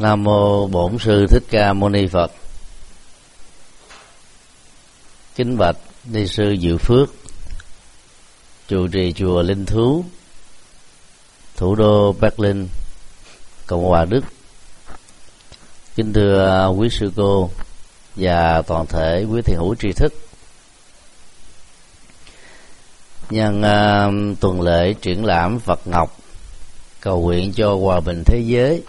Nam mô Bổn Sư Thích Ca Mâu Ni Phật. Kính bạch ni sư Diệu Phước, trụ trì chùa Linh Thú, thủ đô Berlin, Cộng hòa Đức. Kính thưa quý sư cô và toàn thể quý thiền hữu tri thức. Nhân tuần lễ triển lãm Phật Ngọc cầu nguyện cho hòa bình thế giới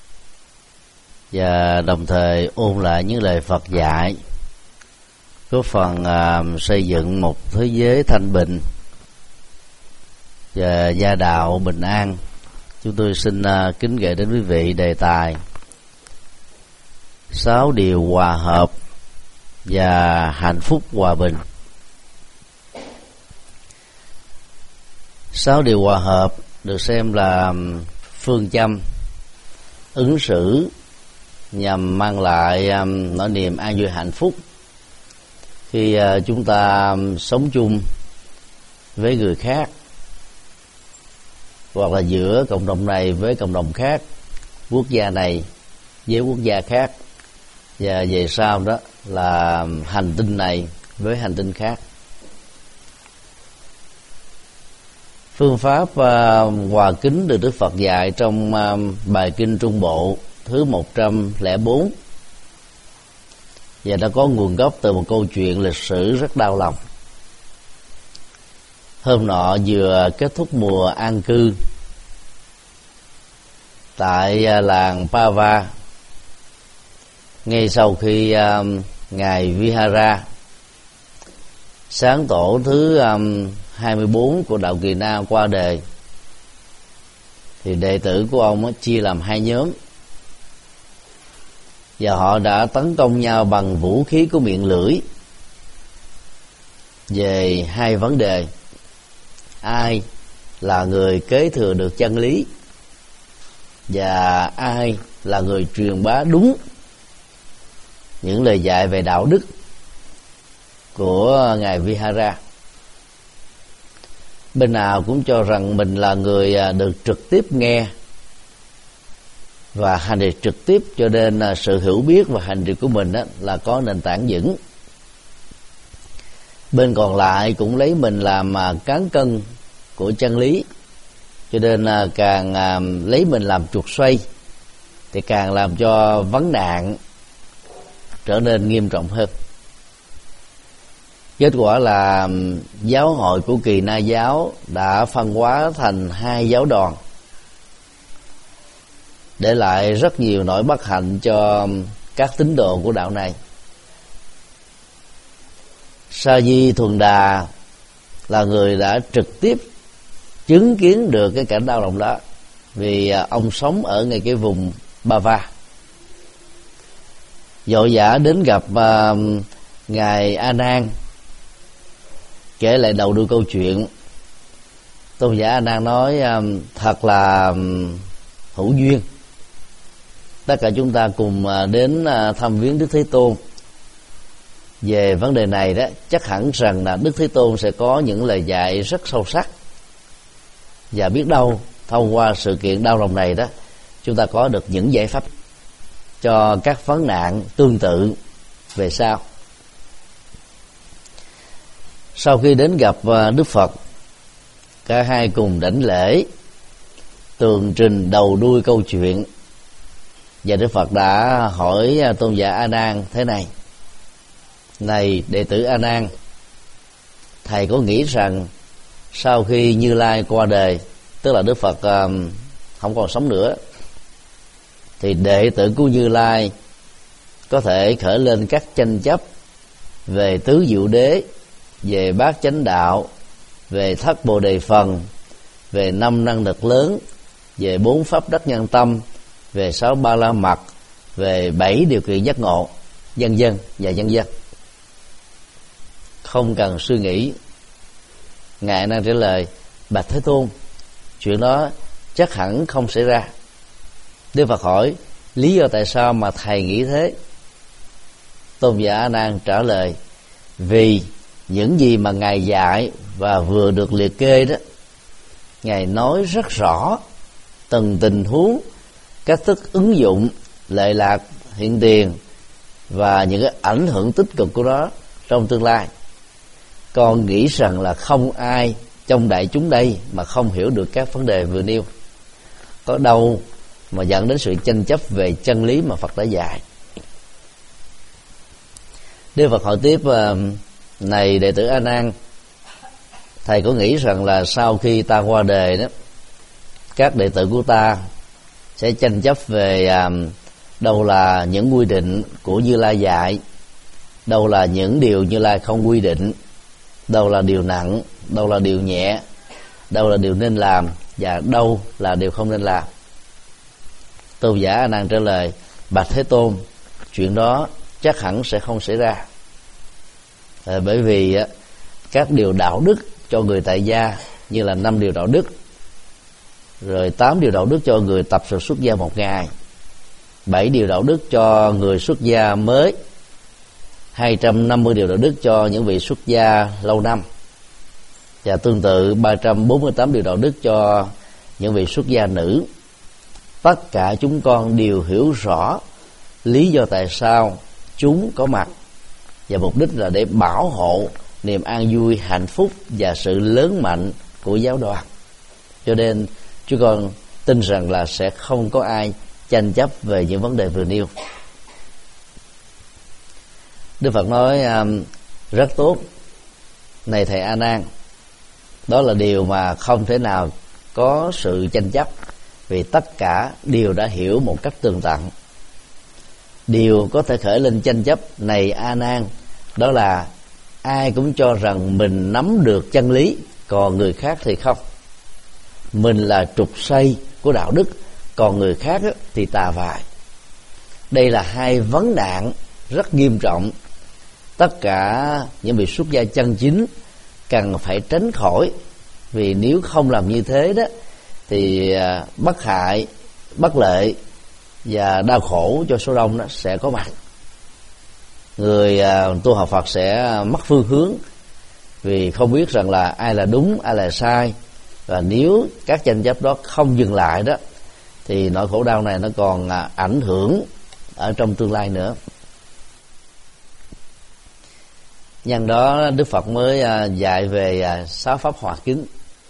và đồng thời ôn lại những lời Phật dạy, góp phần xây dựng một thế giới thanh bình và gia đạo bình an, chúng tôi xin kính gửi đến quý vị đề tài 6 điều hòa hợp và hạnh phúc hòa bình. 6 điều hòa hợp được xem là phương châm ứng xử nhằm mang lại nỗi niềm an vui hạnh phúc khi chúng ta sống chung với người khác, hoặc là giữa cộng đồng này với cộng đồng khác, quốc gia này với quốc gia khác, và về sau đó là hành tinh này với hành tinh khác. Phương pháp hòa kính được Đức Phật dạy trong bài kinh Trung Bộ thứ 104, và nó có nguồn gốc từ một câu chuyện lịch sử rất đau lòng. Hôm nọ vừa kết thúc mùa an cư tại làng Pava, ngay sau khi ngài Vihara, sáng tổ thứ 24 của đạo Kỳ Na qua đời, thì đệ tử của ông chia làm 2 nhóm, và họ đã tấn công nhau bằng vũ khí của miệng lưỡi về 2 vấn đề: ai là người kế thừa được chân lý, và ai là người truyền bá đúng những lời dạy về đạo đức của ngài Vihara. Bên nào cũng cho rằng mình là người được trực tiếp nghe và hành trì trực tiếp, cho nên sự hiểu biết và hành trì của mình là có nền tảng vững. Bên còn lại cũng lấy mình làm cán cân của chân lý, cho nên càng lấy mình làm chuột xoay thì càng làm cho vấn nạn trở nên nghiêm trọng hơn. Kết quả là giáo hội của Kỳ Na giáo đã phân hóa thành 2 giáo đoàn, để lại rất nhiều nỗi bất hạnh cho các tín đồ của đạo này. Sa Di Thuần Đà là người đã trực tiếp chứng kiến được cái cảnh đau lòng đó, vì ông sống ở ngay cái vùng Bava. Vội vã đến gặp ngài A Nan, kể lại đầu đuôi câu chuyện. Tôn giả A Nan nói: thật là hữu duyên, tất cả chúng ta cùng đến thăm viếng Đức Thế Tôn. Về vấn đề này đó, chắc hẳn rằng là Đức Thế Tôn sẽ có những lời dạy rất sâu sắc, và biết đâu thông qua sự kiện đau lòng này đó, chúng ta có được những giải pháp cho các vấn nạn tương tự về sau. Sau khi đến gặp Đức Phật, cả hai cùng đảnh lễ tường trình đầu đuôi câu chuyện, và Đức Phật đã hỏi tôn giả A Nan thế này: này đệ tử A Nan, thầy có nghĩ rằng sau khi Như Lai qua đời, tức là Đức Phật không còn sống nữa, thì đệ tử của Như Lai có thể khởi lên các tranh chấp về tứ diệu đế, về bát chánh đạo, về thất bồ đề phần, về 5 năng lực lớn, về 4 pháp đắc nhân tâm, về 6 ba la mật, về 7 điều kiện giác ngộ, vân vân và vân vân? Không cần suy nghĩ, ngài đang trả lời: bạch Thế Tôn, chuyện đó chắc hẳn không xảy ra. Đức Phật hỏi: lý do tại sao mà thầy nghĩ thế? Tôn giả A Nan trả lời: vì những gì mà ngài dạy và vừa được liệt kê đó, ngài nói rất rõ từng tình huống, cách thức ứng dụng lệ lạc, hiện tiền và những cái ảnh hưởng tích cực của nó trong tương lai, con nghĩ rằng là không ai trong đại chúng đây mà không hiểu được các vấn đề vừa nêu. Có đâu mà dẫn đến sự tranh chấp về chân lý mà Phật đã dạy. Đức Phật hỏi tiếp: này đệ tử A Nan, thầy có nghĩ rằng là sau khi ta qua đời đó, các đệ tử của ta sẽ tranh chấp về đâu là những quy định của Như Lai dạy, đâu là những điều Như Lai không quy định, đâu là điều nặng, đâu là điều nhẹ, đâu là điều nên làm và đâu là điều không nên làm? Tôn giả A Nan trả lời: bạch Thế Tôn, chuyện đó chắc hẳn sẽ không xảy ra. Bởi vì các điều đạo đức cho người tại gia như là 5 điều đạo đức, rồi 8 điều đạo đức cho người tập sự xuất gia một ngày, 7 điều đạo đức cho người xuất gia mới, 250 điều đạo đức cho những vị xuất gia lâu năm, và tương tự 348 điều đạo đức cho những vị xuất gia nữ. Tất cả chúng con đều hiểu rõ lý do tại sao chúng có mặt, và mục đích là để bảo hộ niềm an vui, hạnh phúc và sự lớn mạnh của giáo đoàn. Cho nên chúng con tin rằng là sẽ không có ai tranh chấp về những vấn đề vừa nêu. Đức Phật nói: rất tốt, này thầy A Nan, đó là điều mà không thể nào có sự tranh chấp, vì tất cả đều đã hiểu một cách tường tận. Điều có thể khởi lên tranh chấp, này A Nan, đó là ai cũng cho rằng mình nắm được chân lý, còn người khác thì không. Mình là trục xây của đạo đức, còn người khác thì tà vại. Đây là hai vấn nạn rất nghiêm trọng. Tất cả những vị xuất gia chân chính cần phải tránh khỏi, vì nếu không làm như thế đó thì bất hại, bất lợi và đau khổ cho số đông đó sẽ có mặt. Người tu học Phật sẽ mất phương hướng, vì không biết rằng là ai là đúng, ai là sai, và nếu các tranh chấp đó không dừng lại đó thì nỗi khổ đau này nó còn ảnh hưởng ở trong tương lai nữa. Nhân đó Đức Phật mới dạy về 6 pháp hòa kính.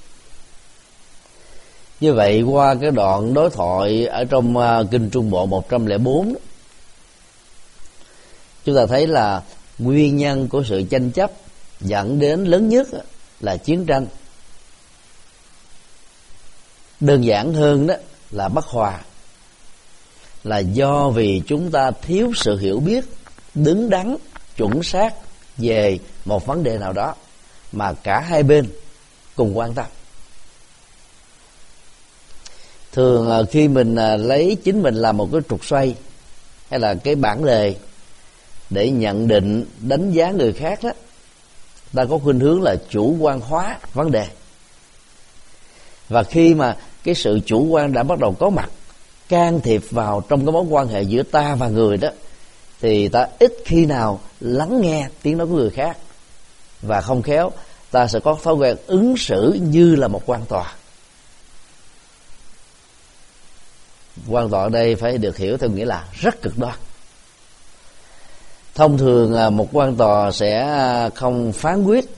Như vậy qua cái đoạn đối thoại ở trong Kinh Trung Bộ 104, chúng ta thấy là nguyên nhân của sự tranh chấp dẫn đến lớn nhất là chiến tranh. Đơn giản hơn đó là bất hòa, là do vì chúng ta thiếu sự hiểu biết đứng đắn, chuẩn xác về một vấn đề nào đó mà cả hai bên cùng quan tâm. Thường khi mình lấy chính mình làm một cái trục xoay hay là cái bản lề để nhận định, đánh giá người khác đó, ta có khuynh hướng là chủ quan hóa vấn đề. Và khi mà cái sự chủ quan đã bắt đầu có mặt, can thiệp vào trong cái mối quan hệ giữa ta và người đó, thì ta ít khi nào lắng nghe tiếng nói của người khác, và không khéo ta sẽ có thói quen ứng xử như là một quan tòa. Quan tòa ở đây phải được hiểu theo nghĩa là rất cực đoan. Thông thường một quan tòa sẽ không phán quyết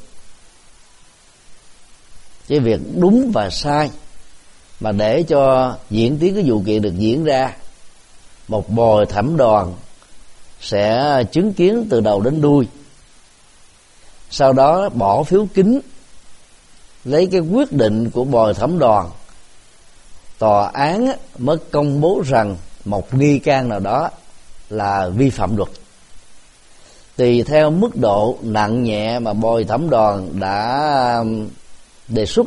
cái việc đúng và sai, mà để cho diễn tiến cái vụ kiện được diễn ra, một bồi thẩm đoàn sẽ chứng kiến từ đầu đến đuôi, sau đó bỏ phiếu kín, lấy cái quyết định của bồi thẩm đoàn, tòa án mới công bố rằng một nghi can nào đó là vi phạm luật. Tùy theo mức độ nặng nhẹ mà bồi thẩm đoàn đã đề xuất,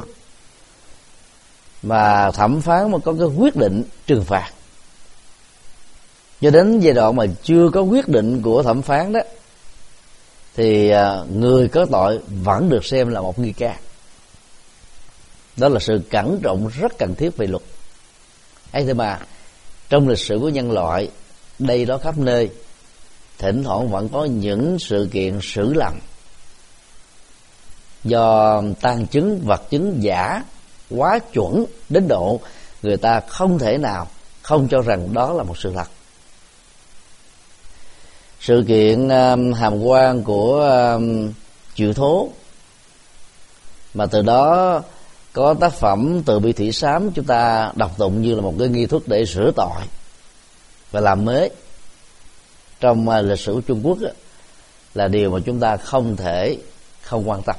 mà thẩm phán mà có cái quyết định trừng phạt. Cho đến giai đoạn mà chưa có quyết định của thẩm phán đó, thì người có tội vẫn được xem là một nghi can. Đó là sự cẩn trọng rất cần thiết về luật. ấy thế mà trong lịch sử của nhân loại đây đó khắp nơi, thỉnh thoảng vẫn có những sự kiện xử lầm do tang chứng, vật chứng giả quá chuẩn đến độ người ta không thể nào không cho rằng đó là một sự thật. sự kiện hàm quan của Triệu Thố, mà từ đó có tác phẩm Từ bi thủy sám chúng ta đọc tụng như là một cái nghi thức để rửa tội và làm mới trong lịch sử của Trung Quốc đó, là điều mà chúng ta không thể không quan tâm.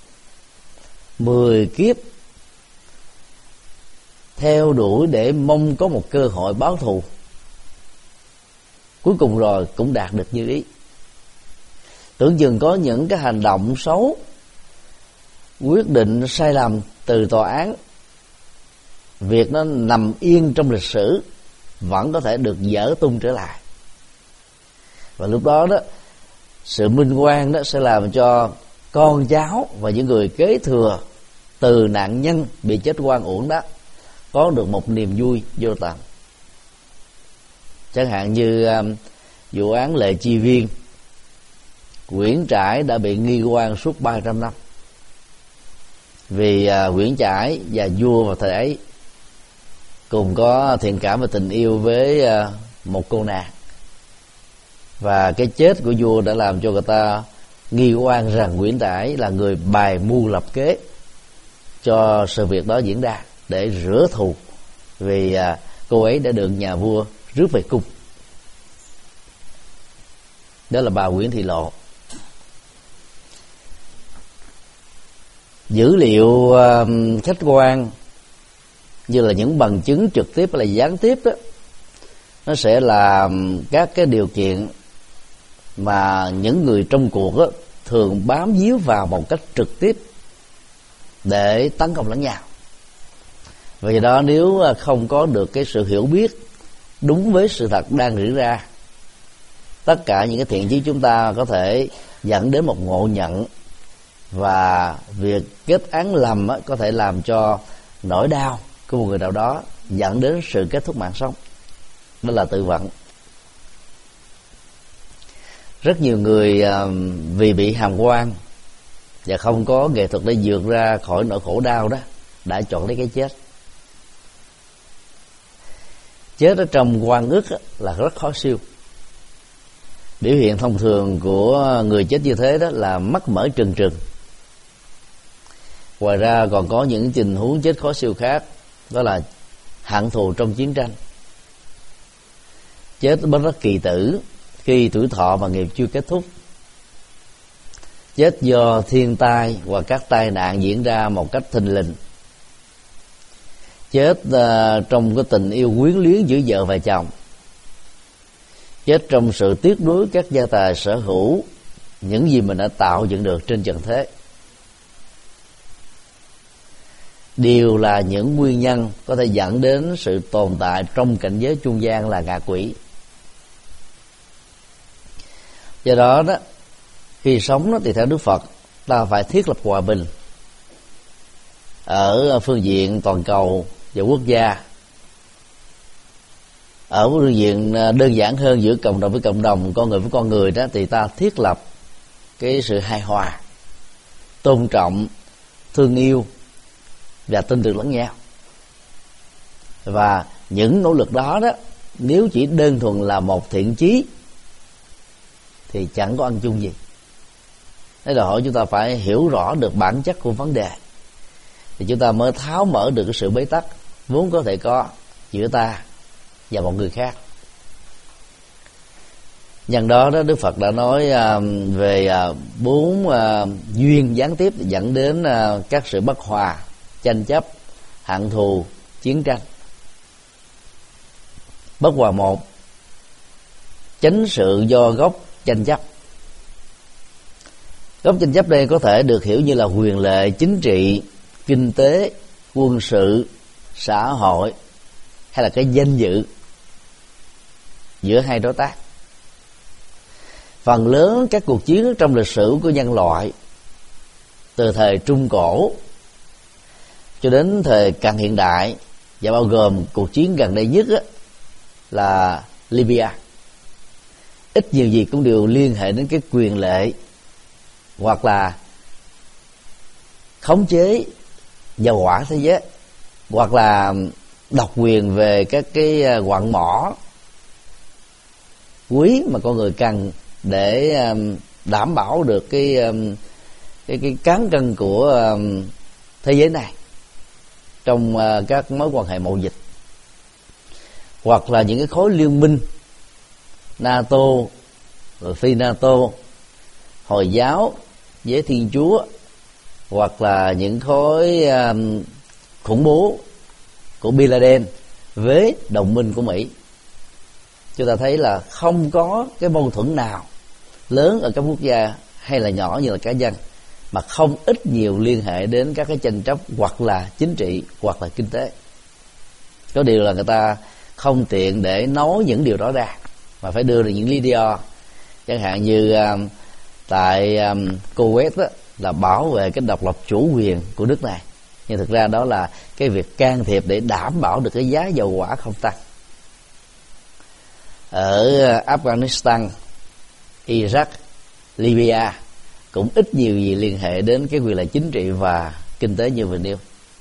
10 kiếp theo đuổi để mong có một cơ hội báo thù, cuối cùng rồi cũng đạt được như ý. Tưởng chừng có những cái hành động xấu, quyết định sai lầm từ tòa án, việc nó nằm yên trong lịch sử vẫn có thể được dỡ tung trở lại. Và lúc đó đó, sự minh oan đó sẽ làm cho con cháu và những người kế thừa từ nạn nhân bị chết oan uổng đó có được một niềm vui vô tận. Chẳng hạn như vụ án Lệ Chi Viên, Nguyễn Trãi đã bị nghi oan suốt 300 năm vì Nguyễn Trãi và vua vào thời ấy cùng có thiện cảm và tình yêu với một cô nàng, và cái chết của vua đã làm cho người ta nghi oan rằng Nguyễn Trãi là người bày mưu lập kế cho sự việc đó diễn ra để rửa thù, vì cô ấy đã được nhà vua rước về cung. Đó là bà Nguyễn Thị Lộ. Dữ liệu khách quan như là những bằng chứng trực tiếp hay là gián tiếp đó, nó sẽ là các cái điều kiện mà những người trong cuộc đó, thường bám víu vào một cách trực tiếp để tấn công lẫn nhau. Vì đó, nếu không có được cái sự hiểu biết đúng với sự thật đang diễn ra, tất cả những cái thiện chí chúng ta có thể dẫn đến một ngộ nhận, và việc kết án lầm có thể làm cho nỗi đau của một người nào đó dẫn đến sự kết thúc mạng sống. Đó là tự vận. Rất nhiều người vì bị hàm quan và không có nghệ thuật để vượt ra khỏi nỗi khổ đau đó đã chọn lấy cái chết. Chết ở trong oan ức là rất khó siêu. Biểu hiện thông thường của người chết như thế đó là mắt mở trừng trừng. Ngoài ra còn có những tình huống chết khó siêu khác, đó là hận thù trong chiến tranh, chết bất đắc kỳ tử khi tuổi thọ và nghiệp chưa kết thúc, chết do thiên tai hoặc các tai nạn diễn ra một cách thình lình, chết trong cái tình yêu quyến luyến giữa vợ và chồng, chết trong sự tiếc nuối các gia tài sở hữu, những gì mình đã tạo dựng được trên trần thế. Đều là những nguyên nhân có thể dẫn đến sự tồn tại trong cảnh giới trung gian là ngạ quỷ. Do đó đó, khi sống đó, thì theo Đức Phật ta phải thiết lập hòa bình ở phương diện toàn cầu và quốc gia. Ở phương diện đơn giản hơn giữa cộng đồng với cộng đồng, con người với con người đó, thì ta thiết lập cái sự hài hòa, tôn trọng, thương yêu và tin tưởng lẫn nhau. Và những nỗ lực đó đó, nếu chỉ đơn thuần là một thiện chí thì chẳng có ăn chung gì. Thế đòi hỏi chúng ta phải hiểu rõ được bản chất của vấn đề, thì chúng ta mới tháo mở được cái sự bế tắc vốn có thể có giữa ta và một người khác. Nhân đó đó, Đức Phật đã nói về 4 duyên gián tiếp dẫn đến các sự bất hòa, tranh chấp, hận thù, chiến tranh. Bất hòa 1, chánh sự do gốc tranh chấp. Gốc tranh chấp đây có thể được hiểu như là quyền lệ chính trị, kinh tế, quân sự, xã hội, hay là cái danh dự giữa hai đối tác. Phần lớn các cuộc chiến trong lịch sử của nhân loại từ thời Trung Cổ cho đến thời cận hiện đại, và bao gồm cuộc chiến gần đây nhất là Libya, ít nhiều gì cũng đều liên hệ đến cái quyền lệ hoặc là khống chế dầu hỏa thế giới, hoặc là độc quyền về các cái quặng mỏ quý mà con người cần để đảm bảo được cái cán cân của thế giới này trong các mối quan hệ mậu dịch, hoặc là những cái khối liên minh NATO, rồi phi NATO, Hồi giáo với Thiên Chúa, hoặc là những khối khủng bố của Bin Laden với đồng minh của Mỹ. Chúng ta thấy là không có cái mâu thuẫn nào lớn ở các quốc gia hay là nhỏ như là cá nhân mà không ít nhiều liên hệ đến các cái tranh chấp hoặc là chính trị hoặc là kinh tế. Có điều là người ta không tiện để nói những điều đó ra, mà phải đưa ra những lý do, chẳng hạn như tại Kuwait đó, là bảo vệ cái độc lập chủ quyền của nước này, nhưng thực ra đó là cái việc can thiệp để đảm bảo được cái giá dầu hỏa không tăng. Ở Afghanistan, Iraq, Libya cũng ít nhiều gì liên hệ đến cái quyền lợi chính trị và kinh tế như vừa nêu.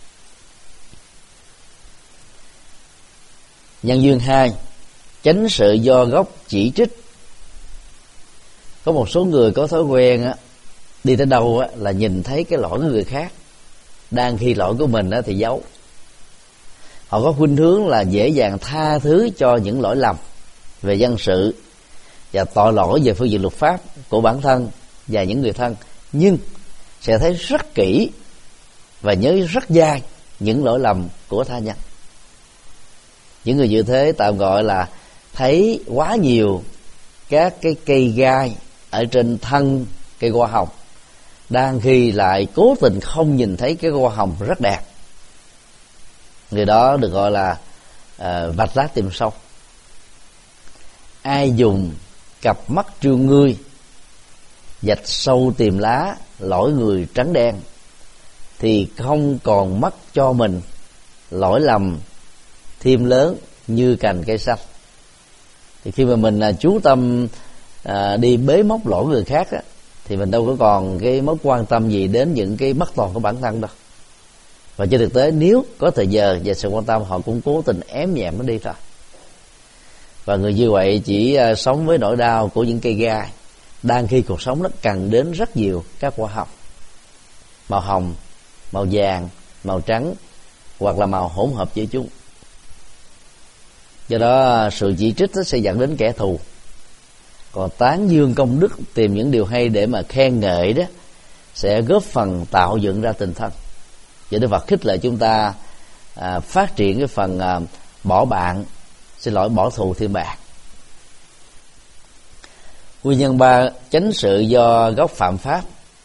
Nhân duyên 2, tránh sự do gốc chỉ trích. Có một số người có thói quen á, đi tới đâu á, là nhìn thấy cái lỗi của người khác, đang khi lỗi của mình á, thì giấu. Họ có khuynh hướng là dễ dàng tha thứ cho những lỗi lầm về dân sự và tội lỗi về phương diện luật pháp của bản thân và những người thân, nhưng sẽ thấy rất kỹ và nhớ rất dai những lỗi lầm của tha nhân. Những người như thế tạm gọi là thấy quá nhiều các cái cây gai ở trên thân cây hoa hồng, đang khi lại cố tình không nhìn thấy cái hoa hồng rất đẹp. Người đó được gọi là vạch lá tìm sâu. Ai dùng cặp mắt trương ngươi vạch sâu tìm lá lỗi người trắng đen, thì không còn mất cho mình lỗi lầm thêm lớn như cành cây xanh. Thì khi mà mình chú tâm đi bế móc lỗi người khác á, thì mình đâu có còn cái mối quan tâm gì đến những cái bất toàn của bản thân đâu. Và trên thực tế nếu có thời giờ và sự quan tâm, họ cũng cố tình ém nhẹm nó đi thôi. Và người như vậy chỉ sống với nỗi đau của những cây gai, đang khi cuộc sống nó cần đến rất nhiều các hoa hồng, màu hồng, màu vàng, màu trắng hoặc là màu hỗn hợp giữa chúng. Do đó sự chỉ trích nó sẽ dẫn đến kẻ thù, còn tán dương công đức, tìm những điều hay để mà khen ngợi đó, sẽ góp phần tạo dựng ra tình thân. Và Đức Phật khích lệ chúng ta phát triển cái phần bỏ thù thêm bạn. Nguyên nhân 3, tránh sự do gốc phạm pháp.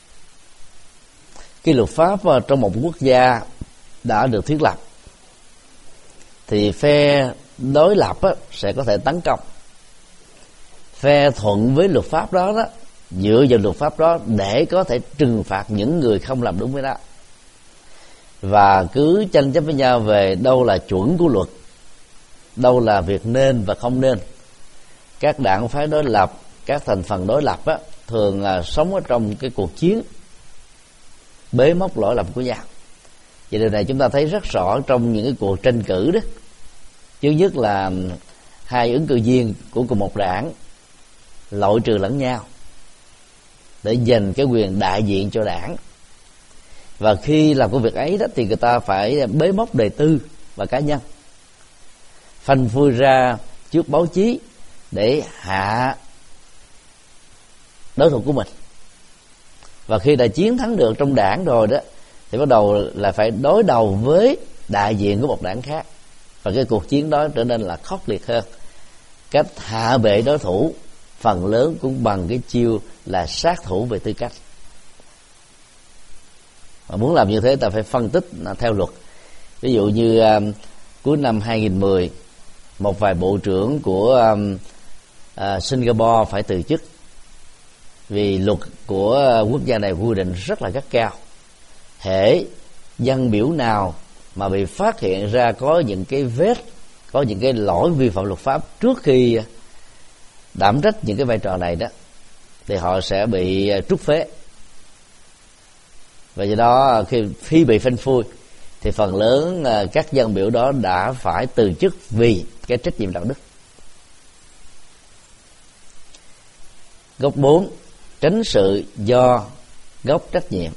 Khi luật pháp trong một quốc gia đã được thiết lập, thì phe đối lập sẽ có thể tấn công. Phe thuận với luật pháp đó, dựa vào luật pháp đó để có thể trừng phạt những người không làm đúng với đó, và cứ tranh chấp với nhau về đâu là chuẩn của luật, đâu là việc nên và không nên. Các đảng phái đối lập, các thành phần đối lập thường sống ở trong cái cuộc chiến bế móc lỗi lầm của nhau. Và điều này chúng ta thấy rất rõ trong những cái cuộc tranh cử đó. Thứ nhất là hai ứng cử viên của cùng một đảng loại trừ lẫn nhau để giành cái quyền đại diện cho đảng. Và khi làm công việc ấy đó thì người ta phải bế móc đời tư và cá nhân, phanh phui ra trước báo chí để hạ đối thủ của mình. Và khi đã chiến thắng được trong đảng rồi đó, thì bắt đầu là phải đối đầu với đại diện của một đảng khác, và cái cuộc chiến đó trở nên là khốc liệt hơn. Cách hạ bệ đối thủ phần lớn cũng bằng cái chiêu là sát thủ về tư cách. Và muốn làm như thế ta phải phân tích theo luật. Ví dụ như cuối năm 2010, một vài bộ trưởng của Singapore phải từ chức vì luật của quốc gia này quy định rất là gắt cao. Hễ dân biểu nào mà bị phát hiện ra có những cái vết, có những cái lỗi vi phạm luật pháp trước khi đảm trách những cái vai trò này đó, thì họ sẽ bị trút phế. Và do đó khi bị phanh phui thì phần lớn các dân biểu đó đã phải từ chức vì cái trách nhiệm đạo đức. Gốc 4, tránh sự do gốc trách nhiệm.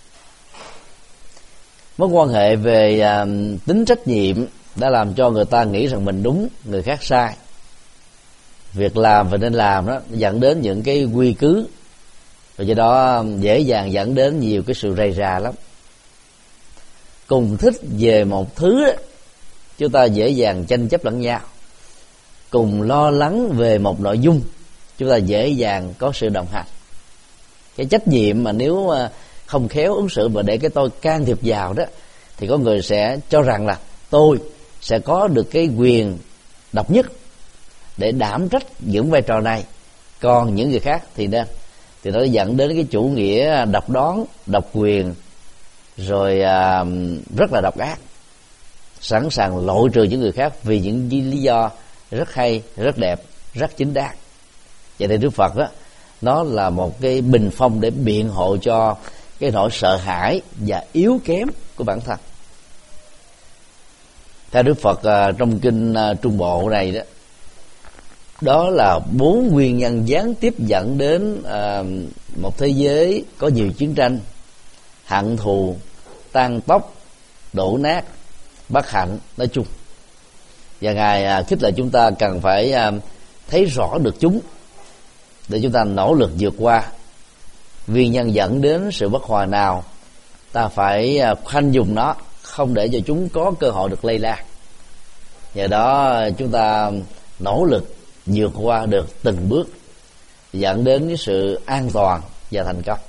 Mối quan hệ về tính trách nhiệm đã làm cho người ta nghĩ rằng mình đúng, người khác sai. Việc làm và nên làm đó dẫn đến những cái quy cứ, và do đó dễ dàng dẫn đến nhiều cái sự rầy rà lắm. Cùng thích về một thứ đó, chúng ta dễ dàng tranh chấp lẫn nhau. Cùng lo lắng về một nội dung, chúng ta dễ dàng có sự đồng hành. Cái trách nhiệm mà nếu không khéo ứng xử và để cái tôi can thiệp vào đó, thì có người sẽ cho rằng là tôi sẽ có được cái quyền độc nhất để đảm trách những vai trò này, còn những người khác thì nên. Thì nó dẫn đến cái chủ nghĩa độc đoán, độc quyền, rồi rất là độc ác, sẵn sàng loại trừ những người khác vì những lý do rất hay, rất đẹp, rất chính đáng. Vậy thì Đức Phật đó, nó là một cái bình phong để biện hộ cho cái nỗi sợ hãi và yếu kém của bản thân. Theo Đức Phật trong kinh Trung Bộ này đó, đó là 4 nguyên nhân gián tiếp dẫn đến một thế giới có nhiều chiến tranh, hận thù, tan tóc, đổ nát, bất hạnh nói chung. Và Ngài khích lệ chúng ta cần phải thấy rõ được chúng để chúng ta nỗ lực vượt qua. Nguyên nhân dẫn đến sự bất hòa nào, ta phải khoanh dùng nó, không để cho chúng có cơ hội được lây lan. Nhờ đó chúng ta nỗ lực vượt qua được từng bước, dẫn đến cái sự an toàn và thành công.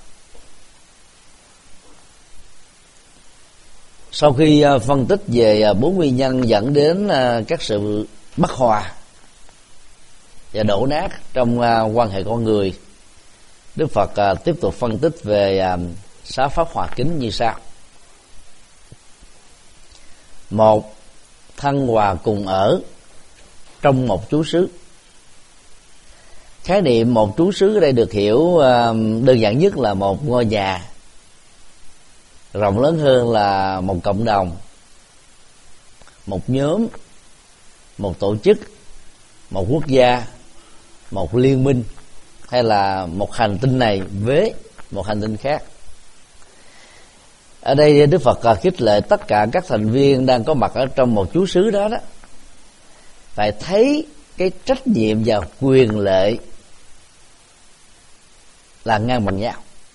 Sau khi phân tích về 4 nguyên nhân dẫn đến các sự bất hòa và đổ nát trong quan hệ con người, Đức Phật tiếp tục phân tích về 6 pháp hòa kính như sau. 1. Thân hòa cùng ở trong một trú xứ. Khái niệm một trú xứ ở đây được hiểu đơn giản nhất là một ngôi nhà, rộng lớn hơn là một cộng đồng, một nhóm, một tổ chức, một quốc gia, một liên minh, hay là một hành tinh này với một hành tinh khác. Ở đây Đức Phật khích lệ tất cả các thành viên đang có mặt ở trong một trú xứ đó phải thấy cái trách nhiệm và quyền lệ là ngang bằng nhau,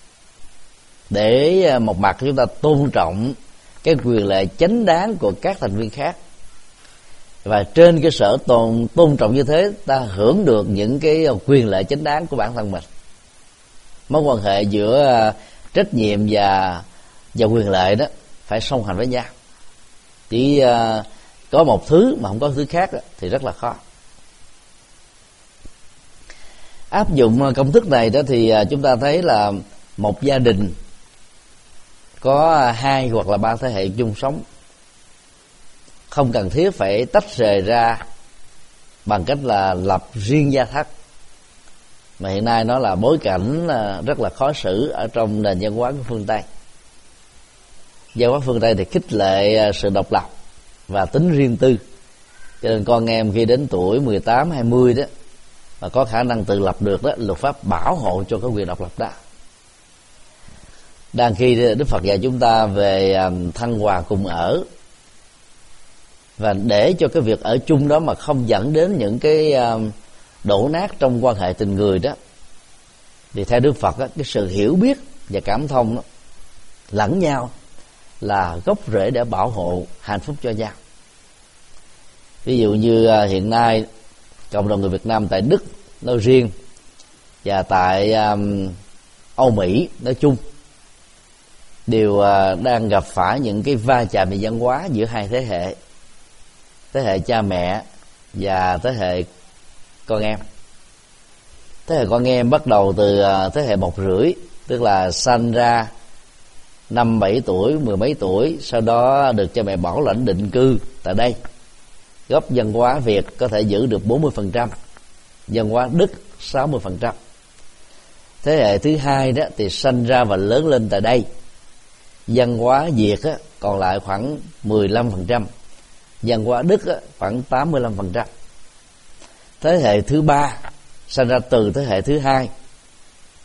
để một mặt chúng ta tôn trọng cái quyền lệ chánh đáng của các thành viên khác, và trên cơ sở tôn trọng như thế, ta hưởng được những cái quyền lệ chánh đáng của bản thân mình. Mối quan hệ giữa trách nhiệm và quyền lệ đó phải song hành với nhau. Chỉ có một thứ mà không có thứ khác đó, thì rất là khó. Áp dụng công thức này đó thì chúng ta thấy là một gia đình có 2 hoặc là 3 thế hệ chung sống, không cần thiết phải tách rời ra bằng cách là lập riêng gia thất, mà hiện nay nó là bối cảnh rất là khó xử ở trong nền văn hóa của phương Tây. Văn hóa phương Tây thì khích lệ sự độc lập và tính riêng tư, cho nên con em khi đến tuổi 18, 20 đó mà có khả năng tự lập được đó, luật pháp bảo hộ cho cái quyền độc lập đó. Đang khi Đức Phật dạy chúng ta về thân hòa cùng ở, và để cho cái việc ở chung đó mà không dẫn đến những cái đổ nát trong quan hệ tình người đó, thì theo Đức Phật đó, cái sự hiểu biết và cảm thông đó, lẫn nhau là gốc rễ để bảo hộ hạnh phúc cho nhau. Ví dụ như hiện nay cộng đồng người Việt Nam tại Đức nói riêng và tại Âu Mỹ nói chung đều đang gặp phải những cái va chạm về văn hóa giữa hai thế hệ, thế hệ cha mẹ và thế hệ con em. Thế hệ con em bắt đầu từ thế hệ 1,5, tức là sanh ra 5-7 tuổi, 10 mấy tuổi, sau đó được cha mẹ bảo lãnh định cư tại đây. Gốc văn hóa Việt có thể giữ được 40%, văn hóa Đức 60%. Thế hệ thứ 2 đó thì sanh ra và lớn lên tại đây, văn hóa Việt á, còn lại khoảng 15%, văn hóa Đức á, khoảng 85%. Thế hệ thứ 3 sanh ra từ thế hệ thứ 2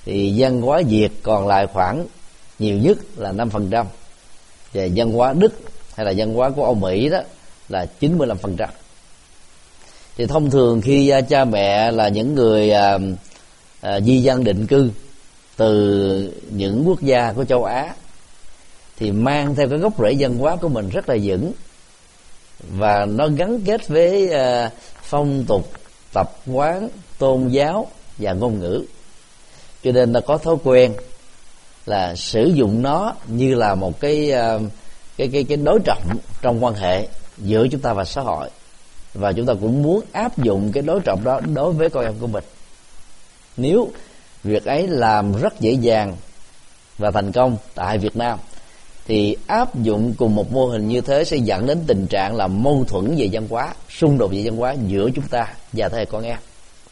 thì văn hóa Việt còn lại khoảng nhiều nhất là 5%, và văn hóa Đức hay là văn hóa của Âu Mỹ đó là 95%. Thì thông thường khi cha mẹ là những người di dân định cư từ những quốc gia của châu Á thì mang theo cái gốc rễ văn hóa của mình rất là vững, và nó gắn kết với phong tục, tập quán, tôn giáo và ngôn ngữ, cho nên nó có thói quen là sử dụng nó như là một cái đối trọng trong quan hệ giữa chúng ta và xã hội, và chúng ta cũng muốn áp dụng cái đối trọng đó đối với con em của mình. Nếu việc ấy làm rất dễ dàng và thành công tại Việt Nam thì áp dụng cùng một mô hình như thế sẽ dẫn đến tình trạng là mâu thuẫn về văn hóa, xung đột về văn hóa giữa chúng ta và thế hệ con em.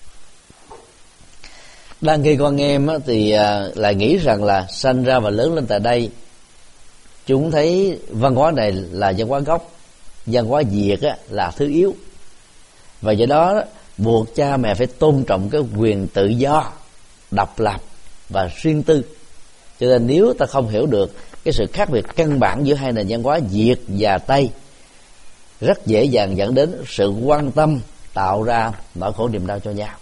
Đang khi con em thì lại nghĩ rằng là sanh ra và lớn lên tại đây, chúng thấy văn hóa này là văn hóa gốc, văn hóa Việt là thứ yếu, và do đó buộc cha mẹ phải tôn trọng cái quyền tự do, độc lập và riêng tư. Cho nên nếu ta không hiểu được cái sự khác biệt căn bản giữa hai nền văn hóa Việt và Tây, rất dễ dàng dẫn đến sự quan tâm tạo ra nỗi khổ niềm đau cho nhau.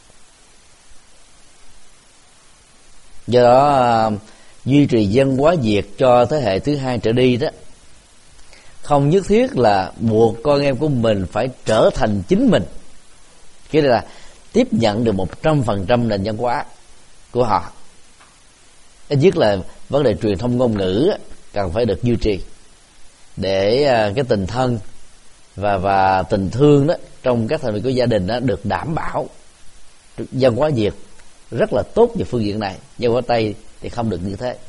Do đó duy trì văn hóa Việt cho thế hệ thứ hai trở đi đó, không nhất thiết là buộc con em của mình phải trở thành chính mình, nghĩa là tiếp nhận được 100% nền văn hóa của họ. Ít nhất là vấn đề truyền thông ngôn ngữ cần phải được duy trì, để cái tình thân và tình thương đó trong các thành viên của gia đình đó được đảm bảo. Văn hóa Việt rất là tốt về phương diện này, văn hóa Tây thì không được như thế.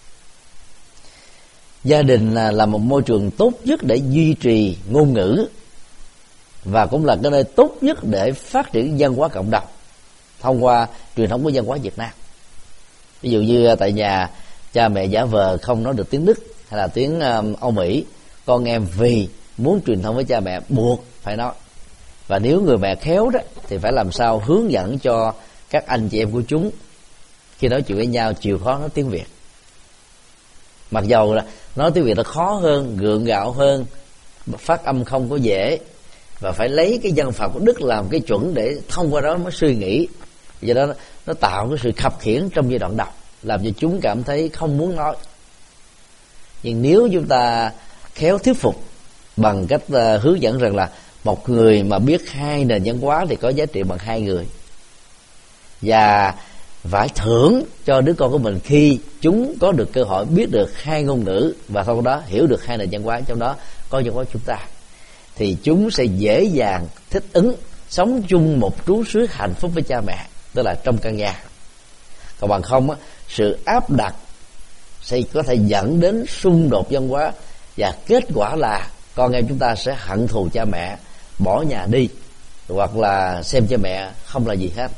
Gia đình là một môi trường tốt nhất để duy trì ngôn ngữ, và cũng là cái nơi tốt nhất để phát triển văn hóa cộng đồng thông qua truyền thống của văn hóa Việt Nam. Ví dụ như tại nhà cha mẹ giả vờ không nói được tiếng Đức hay là tiếng Âu Mỹ, con em vì muốn truyền thông với cha mẹ buộc phải nói. Và nếu người mẹ khéo đó thì phải làm sao hướng dẫn cho các anh chị em của chúng khi nói chuyện với nhau chịu khó nói tiếng Việt. Mặc dầu là nói tiếng Việt nó khó hơn, gượng gạo hơn, phát âm không có dễ, và phải lấy cái dân phật của Đức làm cái chuẩn để thông qua đó mới suy nghĩ. Do đó nó tạo cái sự khập khiễng trong giai đoạn đầu, làm cho chúng cảm thấy không muốn nói. Nhưng nếu chúng ta khéo thuyết phục bằng cách hướng dẫn rằng là một người mà biết hai nền văn hóa thì có giá trị bằng hai người, và phải thưởng cho đứa con của mình khi chúng có được cơ hội biết được hai ngôn ngữ và sau đó hiểu được hai nền văn hóa, trong đó có văn hóa chúng ta, thì chúng sẽ dễ dàng thích ứng sống chung một trú xứ hạnh phúc với cha mẹ, tức là trong căn nhà. Còn bằng không sự áp đặt sẽ có thể dẫn đến xung đột văn hóa, và kết quả là con em chúng ta sẽ hận thù cha mẹ, bỏ nhà đi, hoặc là xem cha mẹ không là gì hết.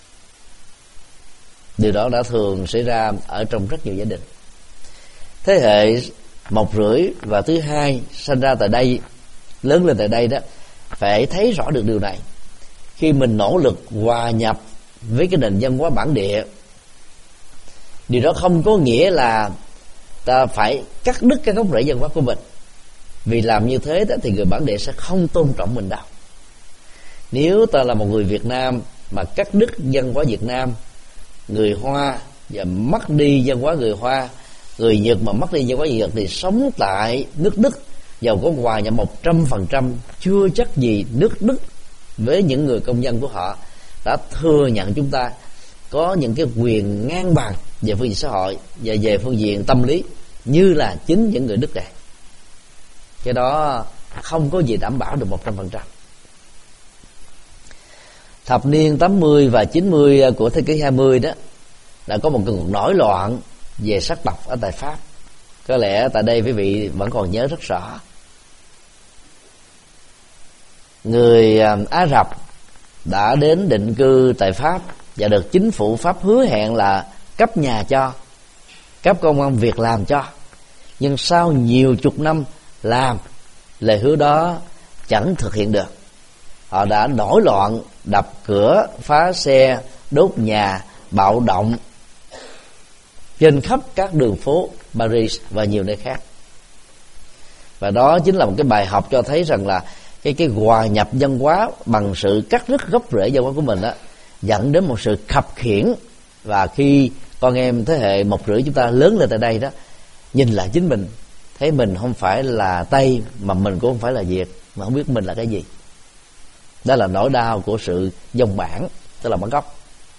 Điều đó đã thường xảy ra ở trong rất nhiều gia đình. Thế hệ 1,5 và thứ hai sinh ra tại đây, lớn lên tại đây đó, phải thấy rõ được điều này. Khi mình nỗ lực hòa nhập với cái nền văn hóa bản địa, điều đó không có nghĩa là ta phải cắt đứt cái gốc rễ văn hóa của mình, vì làm như thế đó thì người bản địa sẽ không tôn trọng mình đâu. Nếu ta là một người Việt Nam mà cắt đứt văn hóa Việt Nam, người Hoa và mất đi văn hóa người Hoa, người Nhật mà mất đi văn hóa Nhật, thì sống tại nước Đức dầu có hòa nhập 100%, chưa chắc gì nước Đức với những người công dân của họ đã thừa nhận chúng ta có những cái quyền ngang bằng về phương diện xã hội và về phương diện tâm lý như là chính những người Đức này. Cái đó không có gì đảm bảo được 100%. Thập niên 80 và 90 của thế kỷ 20 đó đã có một cuộc nổi loạn về sắc tộc ở tại Pháp. Có lẽ tại đây quý vị vẫn còn nhớ rất rõ. Người Ả Rập đã đến định cư tại Pháp và được chính phủ Pháp hứa hẹn là cấp nhà cho, cấp công ăn việc làm cho. Nhưng sau nhiều chục năm làm, lời hứa đó chẳng thực hiện được. Họ đã nổi loạn, đập cửa, phá xe, đốt nhà, bạo động trên khắp các đường phố Paris và nhiều nơi khác. Và đó chính là một cái bài học cho thấy rằng là cái hòa nhập văn hóa bằng sự cắt đứt gốc rễ văn hóa của mình đó, dẫn đến một sự khập khiễng. Và khi con em thế hệ 1 rưỡi chúng ta lớn lên tại đây đó, nhìn lại chính mình, thấy mình không phải là Tây, mà mình cũng không phải là Việt, mà không biết mình là cái gì. Đó là nỗi đau của sự dòng bản, tức là bản gốc.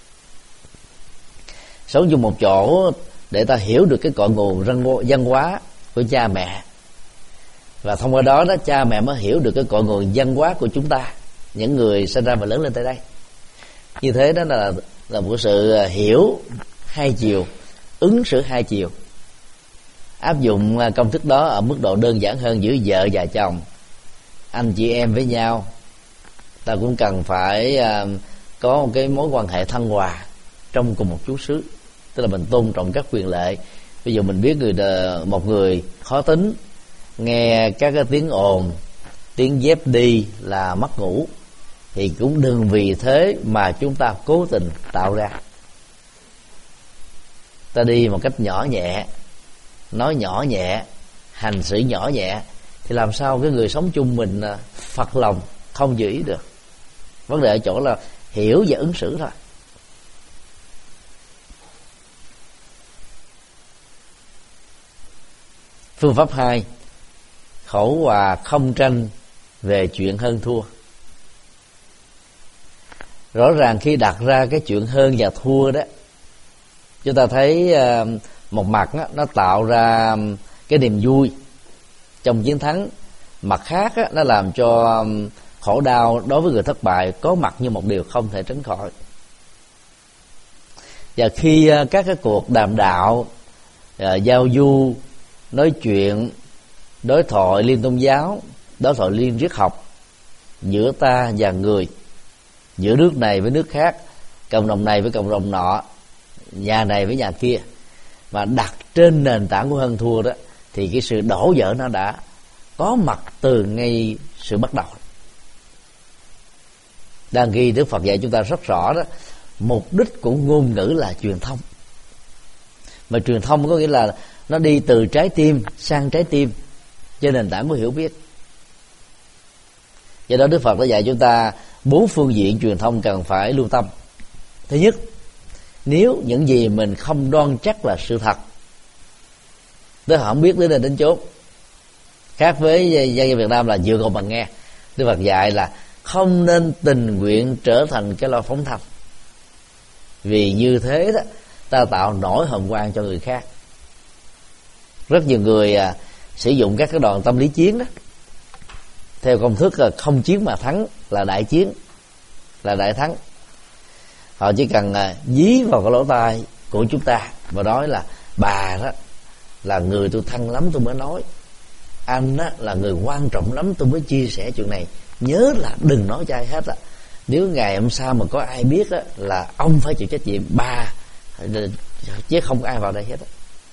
Sống chung một chỗ để ta hiểu được cái cội nguồn văn hóa của cha mẹ, và thông qua đó cha mẹ mới hiểu được cái cội nguồn văn hóa của chúng ta, những người sinh ra và lớn lên tại đây. Như thế đó là một sự hiểu hai chiều, ứng xử hai chiều. Áp dụng công thức đó ở mức độ đơn giản hơn giữa vợ và chồng, anh chị em với nhau, ta cũng cần phải có một cái mối quan hệ thân hòa trong cùng một chú xứ, tức là mình tôn trọng các quyền lợi. Ví dụ mình biết một người khó tính, nghe các cái tiếng ồn, tiếng dép đi là mất ngủ, thì cũng đừng vì thế mà chúng ta cố tình tạo ra. Ta đi một cách nhỏ nhẹ, nói nhỏ nhẹ, hành xử nhỏ nhẹ, thì làm sao cái người sống chung mình phật lòng, không giữ ý được. Vấn đề ở chỗ là hiểu và ứng xử thôi. Phương pháp 2, khẩu hòa không tranh về chuyện hơn thua. Rõ ràng khi đặt ra cái chuyện hơn và thua đó, chúng ta thấy một mặt đó, nó tạo ra cái niềm vui trong chiến thắng, mặt khác đó, nó làm cho khổ đau đối với người thất bại có mặt như một điều không thể tránh khỏi. Và khi các cái cuộc đàm đạo, giao du, nói chuyện, đối thoại liên tôn giáo, đối thoại liên triết học giữa ta và người, giữa nước này với nước khác, cộng đồng này với cộng đồng nọ, nhà này với nhà kia, mà đặt trên nền tảng của hơn thua đó, thì cái sự đổ vỡ nó đã có mặt từ ngay sự bắt đầu. Đang ghi Đức Phật dạy chúng ta rất rõ đó, mục đích của ngôn ngữ là truyền thông. Mà truyền thông có nghĩa là nó đi từ trái tim sang trái tim trên nền tảng của hiểu biết. Do đó Đức Phật đã dạy chúng ta 4 phương diện truyền thông cần phải lưu tâm. Thứ nhất, nếu những gì mình không đoan chắc là sự thật, tức là không biết đến đây đến chốn, khác với dân gian Việt Nam là dựa vào bằng nghe. Đức Phật dạy là không nên tình nguyện trở thành cái loa phóng thanh, vì như thế đó ta tạo nỗi hồng quan cho người khác. Rất nhiều người sử dụng các cái đòn tâm lý chiến đó theo công thức là không chiến mà thắng là đại chiến, là đại thắng. Họ chỉ cần dí vào cái lỗ tai của chúng ta và nói là bà đó là người tôi thân lắm tôi mới nói, anh đó là người quan trọng lắm tôi mới chia sẻ chuyện này, nhớ là đừng nói cho ai hết á, nếu ngày hôm sau mà có ai biết á là ông phải chịu trách nhiệm, bà chứ không có ai vào đây hết á.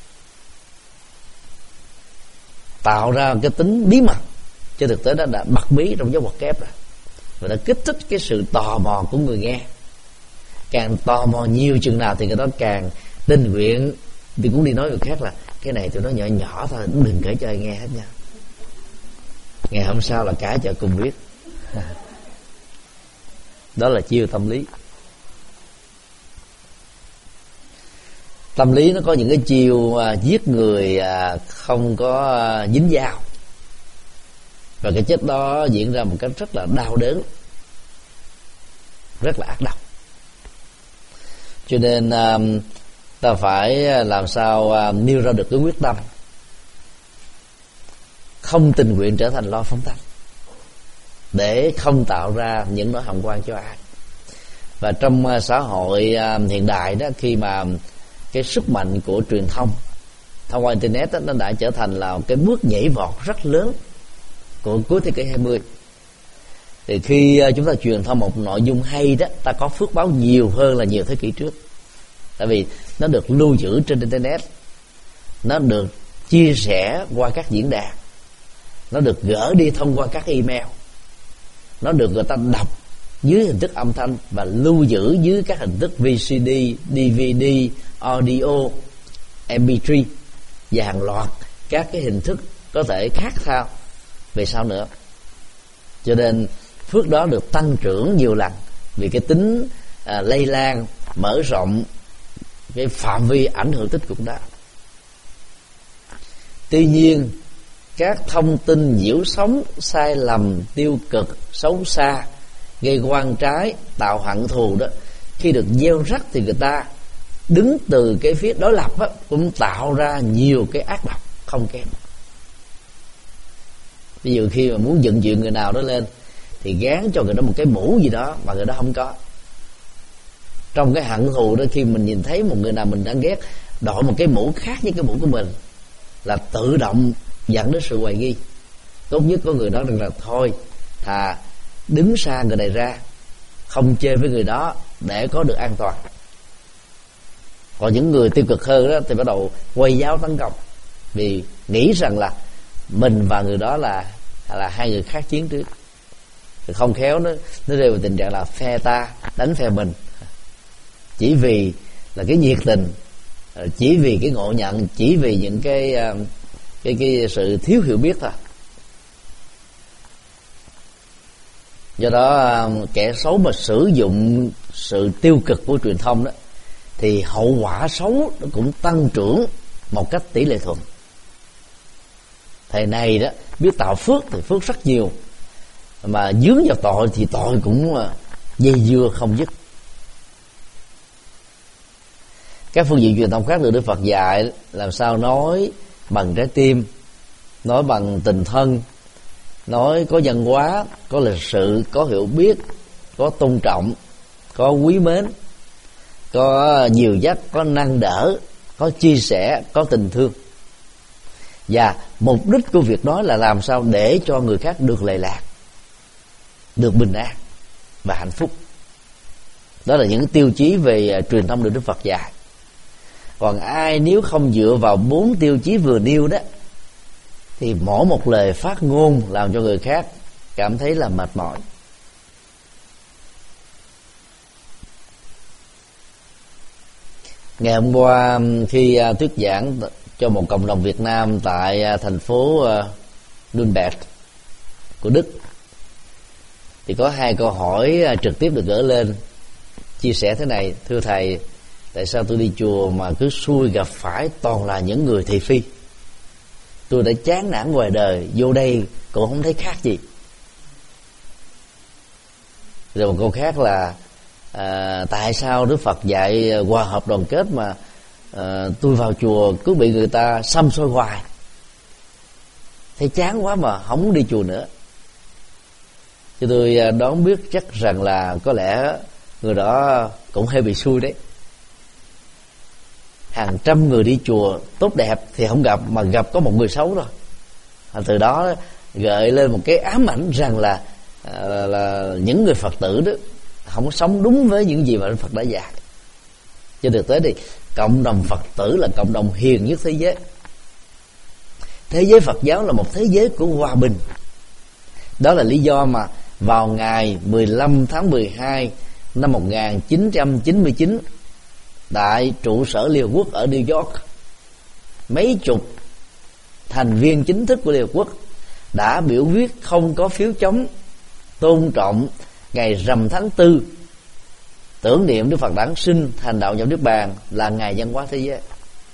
Tạo ra cái tính bí mật, chứ thực tế nó đã bật bí trong dấu ngoặc kép rồi, và đã kích thích cái sự tò mò của người nghe. Càng tò mò nhiều chừng nào thì người đó càng tình nguyện thì cũng đi nói người khác là cái này tôi nói nhỏ nhỏ thôi, đừng kể cho ai nghe hết nha. Ngày hôm sau là cả chợ cùng biết. Đó là chiêu tâm lý. Tâm lý nó có những cái chiêu giết người không có dính dao, và cái chết đó diễn ra một cách rất là đau đớn, rất là ác độc. Cho nên ta phải làm sao nêu ra được cái quyết tâm không tình nguyện trở thành loa phóng thanh, để không tạo ra những nỗi hồng quan cho ai. Và trong xã hội hiện đại đó, khi mà cái sức mạnh của truyền thông thông qua internet đó, nó đã trở thành là cái bước nhảy vọt rất lớn của cuối thế kỷ 20. Thì khi chúng ta truyền thông một nội dung hay đó, ta có phước báo nhiều hơn là nhiều thế kỷ trước. Tại vì nó được lưu giữ trên internet, nó được chia sẻ qua các diễn đàn, nó được gỡ đi thông qua các email, nó được người ta đọc dưới hình thức âm thanh và lưu giữ dưới các hình thức VCD, DVD, audio, MP3 và hàng loạt các cái hình thức có thể khác nhau về sau nữa. Cho nên phước đó được tăng trưởng nhiều lần vì cái tính lây lan, mở rộng cái phạm vi ảnh hưởng tích cực đó. Tuy nhiên, các thông tin nhiễu sóng, sai lầm, tiêu cực, xấu xa, gây oan trái, tạo hận thù đó, khi được gieo rắc thì người ta đứng từ cái phía đối lập đó, cũng tạo ra nhiều cái ác độc không kém. Ví dụ khi mà muốn dựng chuyện người nào đó lên thì gán cho người đó một cái mũ gì đó mà người đó không có. Trong cái hận thù đó, khi mình nhìn thấy một người nào mình đang ghét đội một cái mũ khác với cái mũ của mình là tự động dẫn đến sự hoài nghi. Tốt nhất có người đó rằng là thôi thà đứng xa người này ra, không chơi với người đó để có được an toàn. Còn những người tiêu cực hơn đó thì bắt đầu quay giáo tấn công, vì nghĩ rằng là mình và người đó là hai người khác chiến trước. Thì không khéo nó rơi vào tình trạng là phe ta đánh phe mình, chỉ vì là cái nhiệt tình, chỉ vì cái ngộ nhận, chỉ vì những cái sự thiếu hiểu biết thôi. Do đó kẻ xấu mà sử dụng sự tiêu cực của truyền thông đó thì hậu quả xấu nó cũng tăng trưởng một cách tỷ lệ thuận. Thầy này đó biết tạo phước thì phước rất nhiều, mà dướng vào tội thì tội cũng dây dưa không dứt. Các phương diện truyền thông khác được Đức Phật dạy làm sao nói bằng trái tim, nói bằng tình thân, nói có văn hóa, có lịch sự, có hiểu biết, có tôn trọng, có quý mến, có dìu dắt, có nâng đỡ, có chia sẻ, có tình thương. Và mục đích của việc đó là làm sao để cho người khác được lệ lạc, được bình an và hạnh phúc. Đó là những tiêu chí về truyền thông được Đức Phật dạy. Còn ai nếu không dựa vào 4 tiêu chí vừa nêu đó thì mỗi một lời phát ngôn làm cho người khác cảm thấy là mệt mỏi. Ngày hôm qua khi thuyết giảng cho một cộng đồng Việt Nam tại thành phố Nürnberg của Đức, thì có 2 câu hỏi trực tiếp được gửi lên, chia sẻ thế này: thưa thầy, tại sao tôi đi chùa mà cứ xui gặp phải toàn là những người thị phi? Tôi đã chán nản ngoài đời, vô đây cũng không thấy khác gì. Rồi một câu khác là tại sao Đức Phật dạy hòa hợp đoàn kết mà tôi vào chùa cứ bị người ta xăm soi hoài, thấy chán quá mà không muốn đi chùa nữa. Thì tôi đoán biết chắc rằng là có lẽ người đó cũng hơi bị xui đấy. Hàng trăm người đi chùa tốt đẹp thì không gặp, mà gặp có một người xấu rồi. Từ đó gợi lên một cái ám ảnh rằng là những người Phật tử đó không có sống đúng với những gì mà Đức Phật đã dạy. Trên thực tế thì cộng đồng Phật tử là cộng đồng hiền nhất thế giới. Thế giới Phật giáo là một thế giới của hòa bình. Đó là lý do mà vào ngày 15 tháng 12 năm 1999, tại trụ sở Liên Hợp Quốc ở New York, mấy chục thành viên chính thức của Liên Hợp Quốc đã biểu quyết không có phiếu chống, tôn trọng ngày rằm tháng 4, tưởng niệm Đức Phật Đản sinh thành đạo nhập Niết Bàn là ngày văn hóa thế giới.